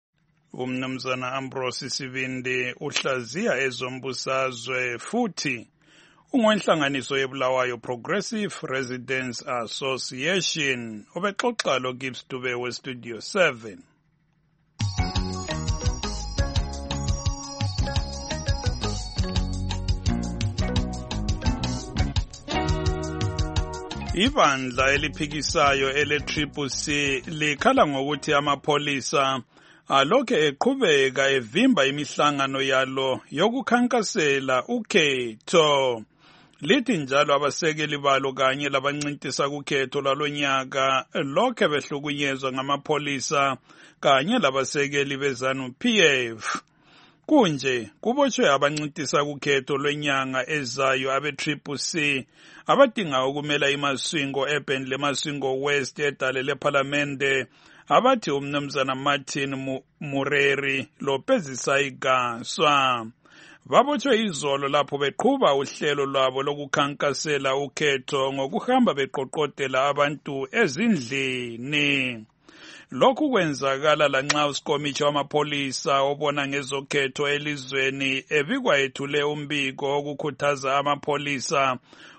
Speaker 24: Umnumzana Ambrose Sibindi uhlaziya ezombusazwe futhi ungowenhlanganiso yebulawayo Progressive Residents Association obexoxa lo Gibbs Dube weStudio seven. Ibandla eliphikisayo ele-Triple C likhala ngokuthi amapholisa alokhe eqhubeka evimba imihlangano yalo yokukhankasela ukhetho. Lithi njalo abasekeli balo kanye labancintisa kukhetho lwalonyaka lokhe behlukunyezwa ngamapholisa kanye labasekeli beZanu-P F. Kunje kubotshwe abancintisa kukhetho lwenyanga ezayo abe-Triple C abadinga ukumela imaswingo eBen lemaswingo West edale lephalamende abathi umnumzana Martin Mureri Lopez Saigaswa. babotshwe izolo lapho beqhuba uhlelo lwabo lokukhankasela ukhetho ngokuhamba beqoqodela abantu ezindlini. Lokhu kwenzakala lanxa uSkomishi wamapolisa obona ngezokhetho elizweni ebikwa ethule umbiko okukhuthaza amapolisa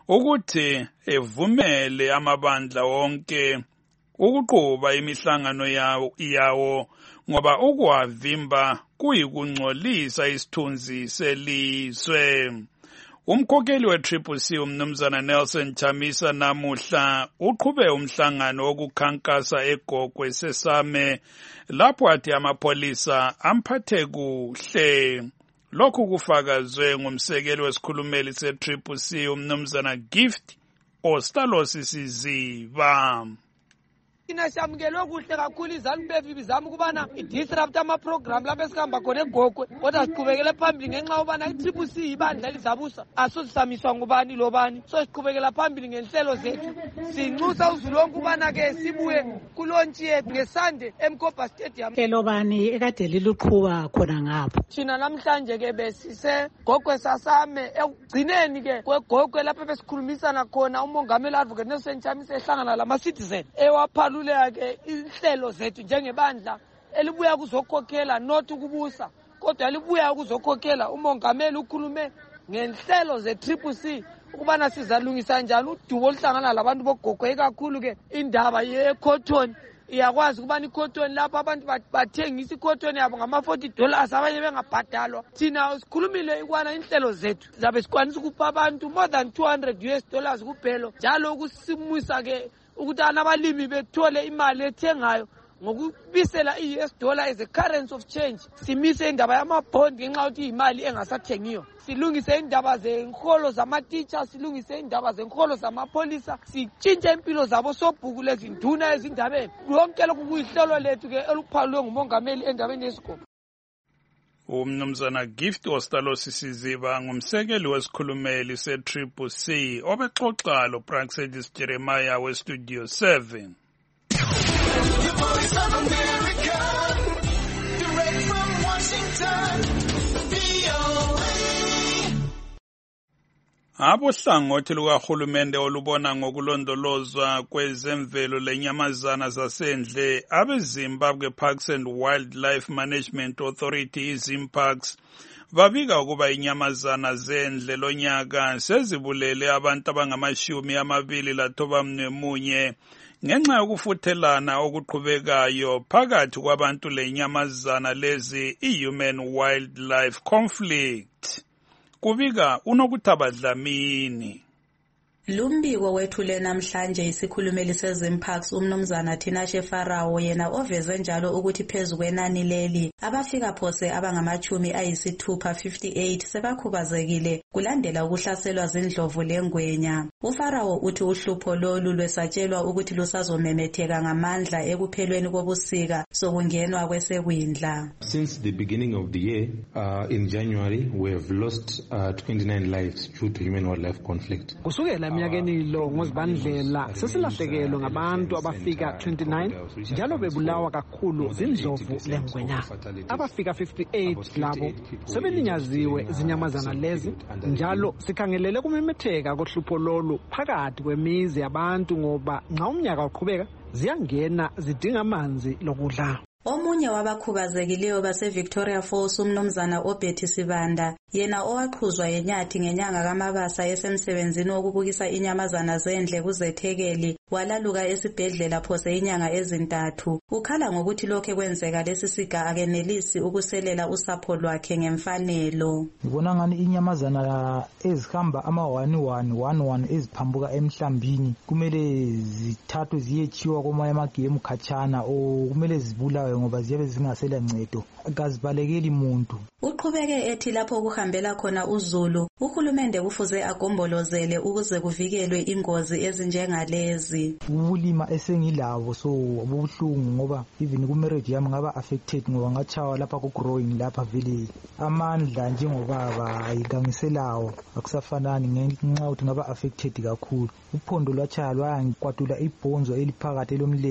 Speaker 24: ukuthi evumele amabandla wonke ukuqhuba imihlangano yawo, yawo ngoba ukuwavimba kuyikungcolisa isithunzi selizwe. Umkhokheli we-Triple C umnumzana Nelson Chamisa namuhla uqhube umhlangano wokukhankasa eGogwe Sesame lapho athi amapolisa amphathe kuhle. Lokhu kufakazwe ngumsekeli wesikhulumeli se-Triple C umnumzana Gift Ostalosi Siziba.
Speaker 3: Thina siyamukelwe kuhle kakhulu iZANU-P F bizama ukubana i-disrupt ama-program lapho esihamba khona eGogwe kodwa siqhubekele phambili ngenxa yobana i-Triple C ibandla elizabusa asosisamiswa ngubani lobani so siqhubekela phambili ngenhlelo zethu sinxusa uzulu wonke ukubana-ke sibuye kulontshi yethu ngesande eMkopa Stadium.
Speaker 10: Hlelo bani ekade liluqhuba khona ngapho?
Speaker 3: Thina namhlanje-ke besisegogwe Sasame ekugcineni-ke kwegogwe lapho besikhulumisana khona umongameli Advocate Nelson Chamisa ehlangana lama-citizen ewaphalula ke inhlelo zethu njengebandla elibuya kuzokhokhela not ukubusa kodwa libuya ukuzokhokhela. Umongameli ukhulume ngenhlelo ze-Triple C ukubana sizalungisa njani udubo oluhlangana labantu bogogwe kakhulu ke indaba ye-cotton. Iyakwazi ukubana i-cotton lapho abantu bathengisa i-cotton yabo ngama-forty dollars abanye bengabhadalwa. Thina sikhulumile ukubana inhlelo zethu zabe sikwanisa ukupha abantu more than two hundred U S dollars kuphela njalo ukusimisa ke ukuthi abalimi bethole imali ethengayo ngokubisela i-U S dollar as a currency of change. Simise indaba yamabond ngenxa yokuthi imali engasathengiyo. Silungise indaba zenholo zama-teacher, silungise indaba zenholo zamapolisa, sitshintshe impilo zabo sobhuku lezinduna ezindabeni. Lonke lokhu kuyihlelo lethu-ke eluphalwe ngumongameli endabeni yesikole.
Speaker 24: Umnumzana Gift Ostalosi Siziba ngumsekeli wesikhulumeli se-Triple C obexoxa lo-Praxedis Jeremiah we-Studio seven.
Speaker 11: The Voice of America, direct from Washington, V O A.
Speaker 24: Abohlangothi lukahulumende olubona ngokulondolozwa kwezemvelo lenyamazana zasendle abeZimbabwe Parks and Wildlife Management Authority iZimparks babika ukuba inyamazana zendle lonyaka sezibulele abantu abangamashumi amabili lathoba mnemunye ngenxa yokufuthelana okuqhubekayo phakathi kwabantu lenyamazana lezi i-human wildlife conflict. Kubika unokuthaba Dlamini.
Speaker 12: Lumbiko wethule namhlanje isikhulumeli seZimparks umnumzana Tinashe Farao yena oveze njalo ukuthi phezu kwenani leli abafika phose abangamachumi ayisithupha fifty-eight sebakhubazekile kulandela ukuhlaselwa zindlovu lengwenya. UFarao uthi uhlupho lolu lwesatshelwa ukuthi lusazomemetheka ngamandla ekuphelweni kobusika sokungenwa kwesekwindla.
Speaker 14: Since the beginning of the year, uh, in January, we have lost uh, twenty-nine lives due to human wildlife conflict.
Speaker 15: Kusukela eminyakeni lo ngozibandlela sesilahlekelwe ngabantu abafika twenty-nine njalo bebulawa kakhulu zindlovu lengwenya. Abafika fifty-eight labo sebelinyaziwe zinyamazana lezi njalo sikhangelele kumemetheka kohlupho lolu phakathi kwemizi yabantu ngoba nxa umnyaka uqhubeka ziyangena zidinga amanzi lokudla.
Speaker 12: Omunye wabakhubazekileyo base Victoria Falls umnumzana Obeti Sibanda yena owaqhuzwa yenyathi ngenyanga kaMabasa esemsebenzini wokubukisa inyamazana zendle kuzethekeli walaluka esibhedlela phose inyanga ezintathu. Ukhala ngokuthi lokho kwenzeka lesi siga akenelisi ukuselela usapho lwakhe ngemfanelo.
Speaker 19: Ngibona ngani inyamazana ezihamba ama one one one one eziphambuka emhlambini kumele zithathwe ziyechiwa komanye amagemu khatshana o kumele zibulawe ngoba ziyabe zingasela ncedo akazibalekeli umuntu.
Speaker 12: Uqhubeke ethi lapho kuhambela khona uZulu uhulumende kufuze agombolozele ukuze kuvikelwe ingozi ezinjengalezi.
Speaker 19: Ubulima esengilabo so obuhlungu ngoba even ku marriage yami ngaba affected ngoba ngachawa lapha ku growing lapha village. Amandla njengobaba ayigangiselawo akusafanani ngenxa ukuthi ngaba affected kakhulu. Uphondo lwachaya lwangikwatula ibhonzo eliphakathi lomlenze.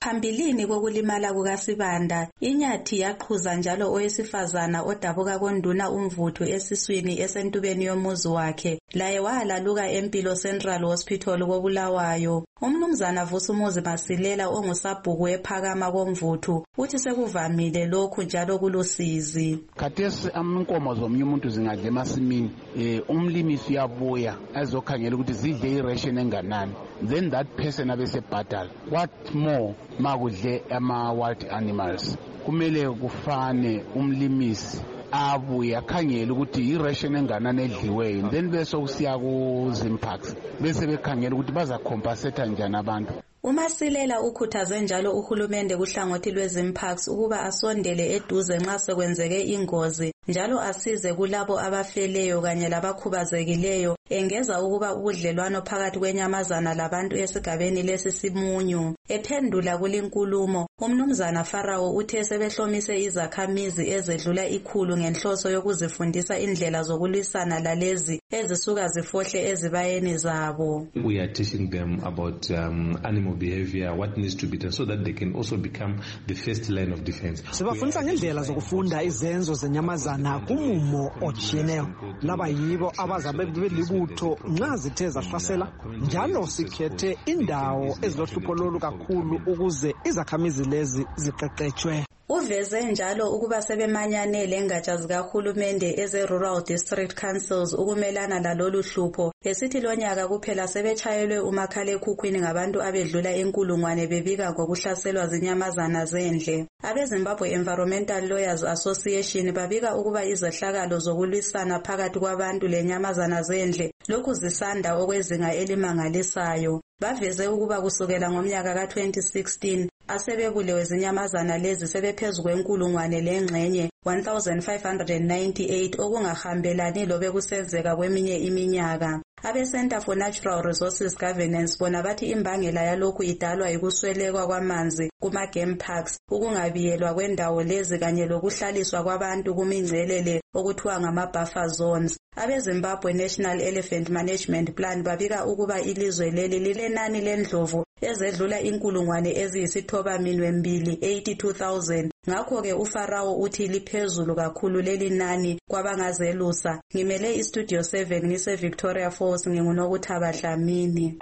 Speaker 12: Phambilini kokulimala kukaSibanda, inyathi yaqhuza njalo owesifazana odabuka konduna umvuthu esiswini esentubeni yomuzi wakhe. Laye walaluka eMpilo Central Hospital koBulawayo. Umnumzana Vusumuzi Masilela ongusabhuku ephakama komvuthu uthi sekuvamile lokhu njalo kulusizi.
Speaker 1: Khathesi inkomo zomnye umuntu zingadla emasimini, eh umlimisi uyabuya azokhangela ukuthi zidle iration enganani, then that person abesebhadala. What more makudle ama wild animals? Kumele kufane umlimisi abuye akhangela ukuthi iration enganani edliweyo, then bese kusiya ku Zimpax bese bekhangela ukuthi baza compensate njani abantu.
Speaker 12: UMasilela ukhuthaze njalo uhulumende kuhlangothi lweZimpax ukuba asondele eduze nxa sekwenzeke ingozi njalo asize kulabo abafeleyo kanye labakhubazekileyo, engeza ukuba ubudlelwano phakathi kwenyamazana labantu esigabeni lesi simunyu. Ephendula kulinkulumo, umnumzana Farawo uthe sebehlomise izakhamizi ezedlula ikhulu ngenhloso yokuzifundisa indlela zokulwisana lalezi ezisuka zifohle ezibayeni zabo.
Speaker 14: We are teaching them about um, animal behavior, what needs to be done so that they can also become the first line of defense.
Speaker 15: Sibafundisa ngendlela zokufunda izenzo zenyamazana kumumo ojiyeneyo. Laba yibo abazabe belibutho nxa zithe zahlasela, njalo sikhethe indawo ezilohlupho lolu kakhulu ukuze izakhamizi lezi ziqeqetshwe.
Speaker 12: Uveze njalo ukuba sebemanyanele ngatsha zikahulumende eze-Rural District Councils ukumelana lalolu hlupho. Esithi lonyaka kuphela sebetshayelwe umakhalekhukhwini ngabantu abedlula enkulungwane bebika ngokuhlaselwa zinyamazana zendle. Abe-Zimbabwe Environmental Lawyers Association babika ukuba izehlakalo zokulwisana phakathi kwabantu lenyamazana zendle lokhu zisanda okwezinga elimangalisayo. Baveze ukuba kusukela ngomnyaka ka twenty sixteen asebebulewe zinyamazana lezi sebephezu kwenkulungwane lengxenye one thousand five hundred ninety-eight okungahambelani lobe kusenzeka kweminye iminyaka. Abe-Center for Natural Resources Governance bona bathi imbangela yalokhu idalwa yikuswelekwa kwamanzi kuma-game parks, ukungabiyelwa kwendawo lezi kanye lokuhlaliswa kwabantu kumingcelele okuthiwa ngama-buffer zones. Abe-Zimbabwe National Elephant Management Plan babika ukuba ilizwe leli lilenani lendlovu ezedlula inkulungwane eziyisithoba minwe mbili eighty-two thousand. Ngakho-ke uFarawo uthi liphezulu kakhulu leli nani kwabangazelusa. Ngimele iStudio seven ngise Victoria Falls, nginguNokuthaba Dlamini.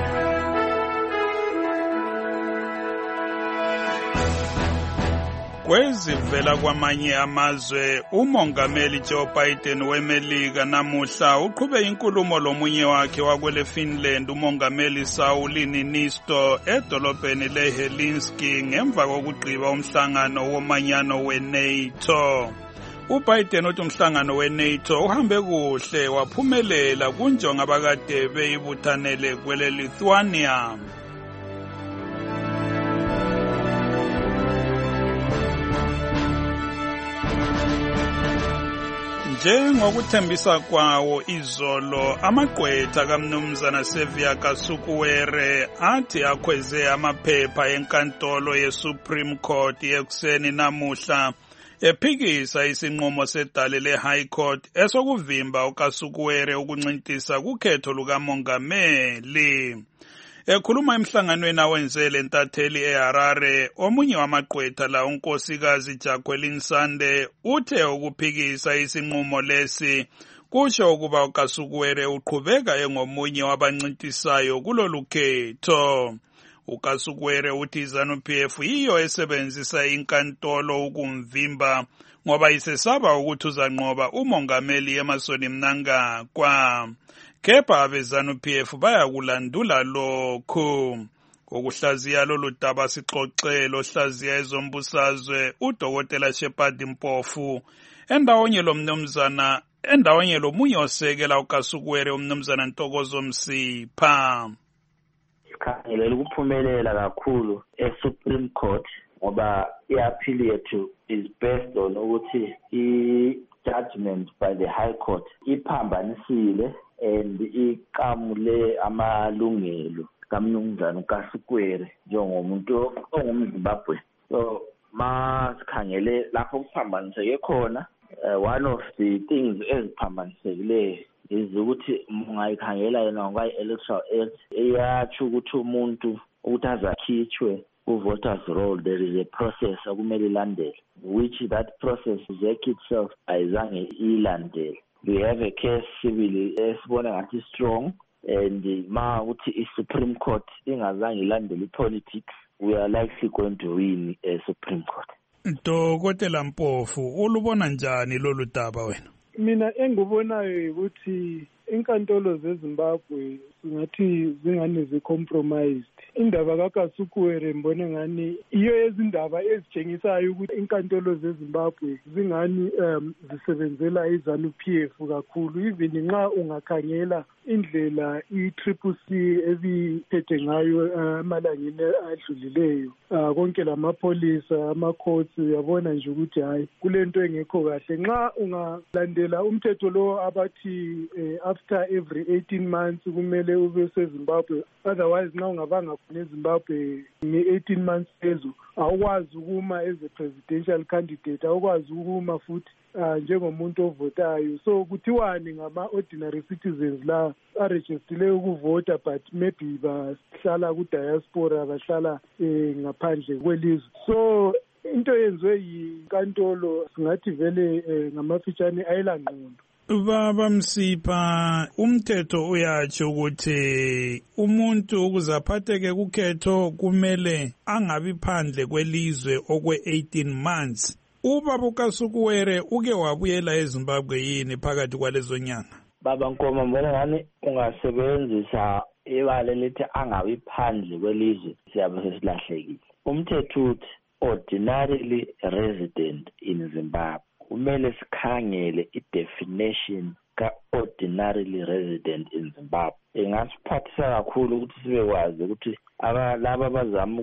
Speaker 24: Kwezivela kwamanye amazwe, umongameli Joe Biden weMelika namuhla uqhube inkulumo lomunye wakhe wakwele Finland umongameli Sauli Niinisto edolobheni leHelsinki ngemva kokugqiba umhlangano womanyano weNATO. uBiden uthi umhlangano weNATO uhambe kuhle waphumelela kunjonga abakade beyibuthanele kwele Lithuania. Njengokuthembisa kwawo izolo, amagqwetha kaMnumzana Sevia Kasukuwere athi akhweze amaphepha enkantolo yeSupreme Court yekuseni namuhla ephikisa isinqumo sedale leHigh Court esokuvimba uKasukuwere ukuncintisa kukhetho lukamongameli. Ekhuluma emhlanganweni awenzele ntatheli eHarare, omunye wamagqwetha la unkosikazi Jacqueline Sande uthe ukuphikisa isinqumo lesi kusho ukuba uKasukuwere uqhubeka engomunye wabancintisayo kulolu khetho. uKasukuwere uthi iZanu-P F yiyo esebenzisa inkantolo ukumvimba ngoba isesaba ukuthi uzanqoba umongameli Emmerson Mnangagwa. Kepha abeZanu-P F bayakulandula lokhu. Ngokuhlaziya lolu daba sixoxelo hlaziya ezombusazwe uDokotela Shepard Mpofu endawonye lo mnumzana endawonye lo munye osekela uKasukuwere umnumzana Ntokozo Msipha.
Speaker 4: Sikhangelela ukuphumelela kakhulu eSupreme Court ngoba i-appeal yethu is based on ukuthi i-judgment by the High Court iphambanisile and iqamule amalungelo kaMnumzana uKasukuwere njengomuntu ongumZimbabwe. So masikhangele lapho kuphambaniseke khona, uh, one of the things eziphambanisekileyo is ukuthi ungayikhangela yena ngokwayi electoral act eyatsho ukuthi umuntu ukuthi azakhitshwe voters roll there is a process okumele ilandele, which that process Z E C itself ayizange ilandele. We have a case civil esibona ngathi strong, and ma uthi i-Supreme Court ingazange ilandele politics, we are likely going to win a Supreme Court.
Speaker 24: Dokotela Mpofu, ulubona njani lolu daba wena?
Speaker 6: Mina engubonayo ukuthi inkantolo zeZimbabwe singathi zingane zicompromised. Indaba kaKasukuwere mbone ngani iyo ezindaba ezitshengisayo ukuthi inkantolo zeZimbabwe zingani um, zisebenzela iZANU P F kakhulu. Even nxa ungakhangela indlela i-Triple C ebiphethe ngayo amalangeni adlulileyo, uh, konke lamapolisa, ama-courts, uyabona nje ukuthi hayi kulento engekho kahle. Nxa ungalandela umthetho lo abathi uh, after every eighteen months kumele ube seZimbabwe, otherwise nxa ungabanga khona eZimbabwe nge-eighteen months ezo awukwazi ukuma as a presidential candidate, awukwazi ukuma futhi uh, njengomuntu ovotayo. So kuthiwani ngama-ordinary citizens la arejistile ukuvota but maybe bahlala ku-diaspora, bahlala eh, ngaphandle kwelizwe. So into yenziwe yinkantolo singathi vele eh, ngamafitshane ayilangqondo.
Speaker 24: Baba Msipha, umthetho uyatsho ukuthi umuntu ukuze aphatheke kukhetho kumele angabi phandle kwelizwe okwe eighteen months. Ubaba uKasukuwere uke wabuyela eZimbabwe yini phakathi kwalezo nyanga?
Speaker 4: Baba Nkoma, mbona ngani ungasebenzisa ibala lithi angabi phandle kwelizwe siyabe sesilahlekile. Umthetho uthi ordinarily resident in Zimbabwe. Kumele sikhangele i-definition ka-ordinarily resident in Zimbabwe. Ingasiphathisa kakhulu ukuthi sibekwazi ukuthi laba abazama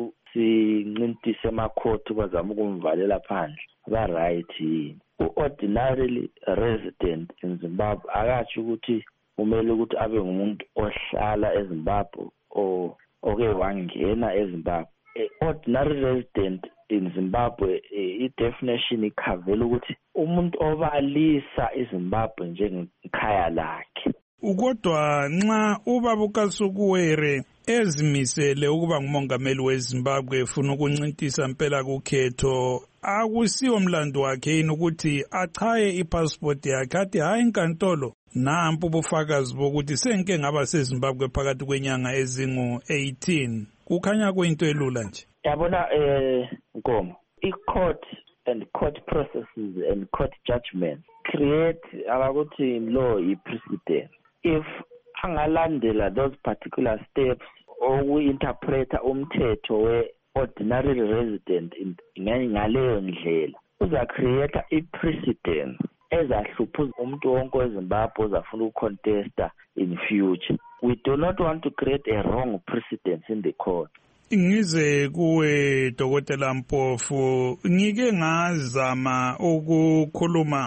Speaker 4: ukusincintisa emakhoti bazama ukumvalela phandle ba-right yini. U-ordinarily resident in Zimbabwe akatsho ukuthi kumele ukuthi abe ngumuntu ohlala eZimbabwe o oke wangena eZimbabwe. Ordinary resident in Zimbabwe, i-definition ikhavela ukuthi umuntu obalisa eZimbabwe njengekhaya lakhe.
Speaker 24: Ukodwa nxa ubaba uKasukuwere ezimisele ukuba ngumongameli weZimbabwe efuna ukuncintisa impela kukhetho, akusiwo mlando wakhe yini ukuthi achaye ipassport yakhe athi hayi inkantolo nampu ubufakazi bokuthi senke ngaba seZimbabwe phakathi kwenyanga ezingu eighteen? Kukhanya kuyinto elula nje.
Speaker 4: Yabona eh Nkomo, i-court and court processes and court judgments create abakuthi law i-precedent. If angalandela those particular steps oku-interpreta umthetho we-ordinary resident ngaleyo ndlela, uza create i-precedent ezahlupha umuntu wonke weZimbabwe ozafuna ukucontesta in future. We do not want to create a wrong precedent in the court.
Speaker 24: Ngize kuwe Dokotela Mpofu, ngike ngazama ukukhuluma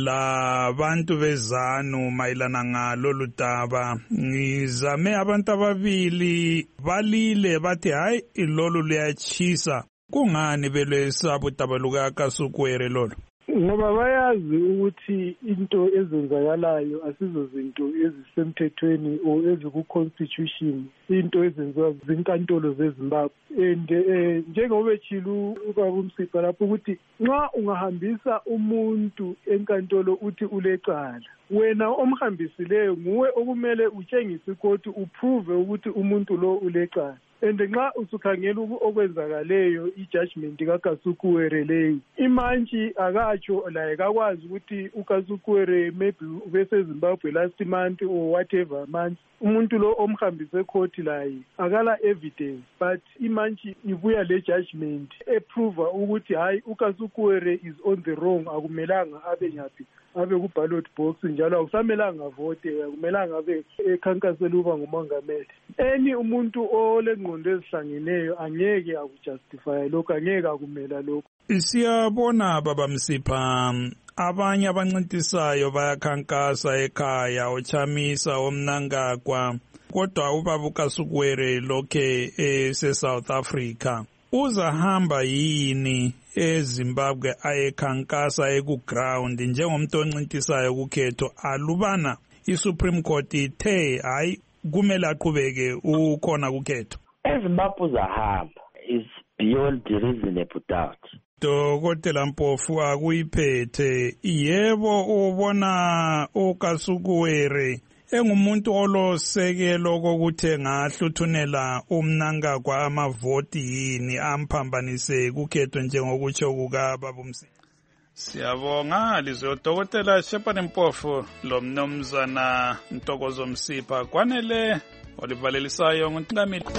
Speaker 24: labantu beZANU mayelana ngalolu daba. Ngizame abantu ababili balile bathi hayi lolu liyachisa. Kungani belwesaba udaba lukaKasukuwere lolu?
Speaker 6: Ngoba bayazi ukuthi into ezenzakalayo asizo zinto ezisemthethweni o eziku-constitution, into ezenziwa zinkantolo zeZimbabwe. And eh, njengoba etshilo ubaba uMsipha lapho ukuthi nxa ungahambisa umuntu enkantolo uthi ulecala, wena omhambisileyo nguwe okumele utshengise ukuthi uprove ukuthi umuntu lo ulecala. And nxa usukhangela okwenzakaleyo i-judgment kaKasukuwere leyi, imantshi akatsho laye kakwazi ukuthi uKasukuwere maybe ubeseZimbabwe last month or whatever month. Umuntu lo omhambise court laye akala evidence, but imantshi ibuya le judgment eprove ukuthi hayi uKasukuwere is on the wrong, akumelanga abe nyaphi abe ku ballot box, njalo akusamelanga vote, akumelanga abe ekhankasela uba ngumongameli. Any umuntu olengqondo ezihlangeneyo angeke akujustify lokho, angeke akumela lokho.
Speaker 24: Siyabona Baba Msipha, abanye abancintisayo bayakhankasa ekhaya, ochamisa omnangagwa, kodwa ubaba uKasukuwere lokhe ese-South Africa. Uzahamba yini eZimbabwe ayekhankasa ekuground njengomuntu oncintisayo kukhetho alubana iSupreme Court ithe hayi kumele aqhubeke ukhona kukhetho?
Speaker 4: eZimbabwe uzahamba is beyond reasonable doubt.
Speaker 24: Dokotela Mpofu akuyiphethe yebo ubona uKasukuwere engumuntu olosekelo kokuthi ngahluthunela umnankagwa amavoti yini amphambanise kukhetho njengokutsho kukaBabumsi. Siyabonga lizwe Dokotela Shepane Mpofu lo mnomzana Ntokozo Msipha kwanele olivalelisayo ngonkamile.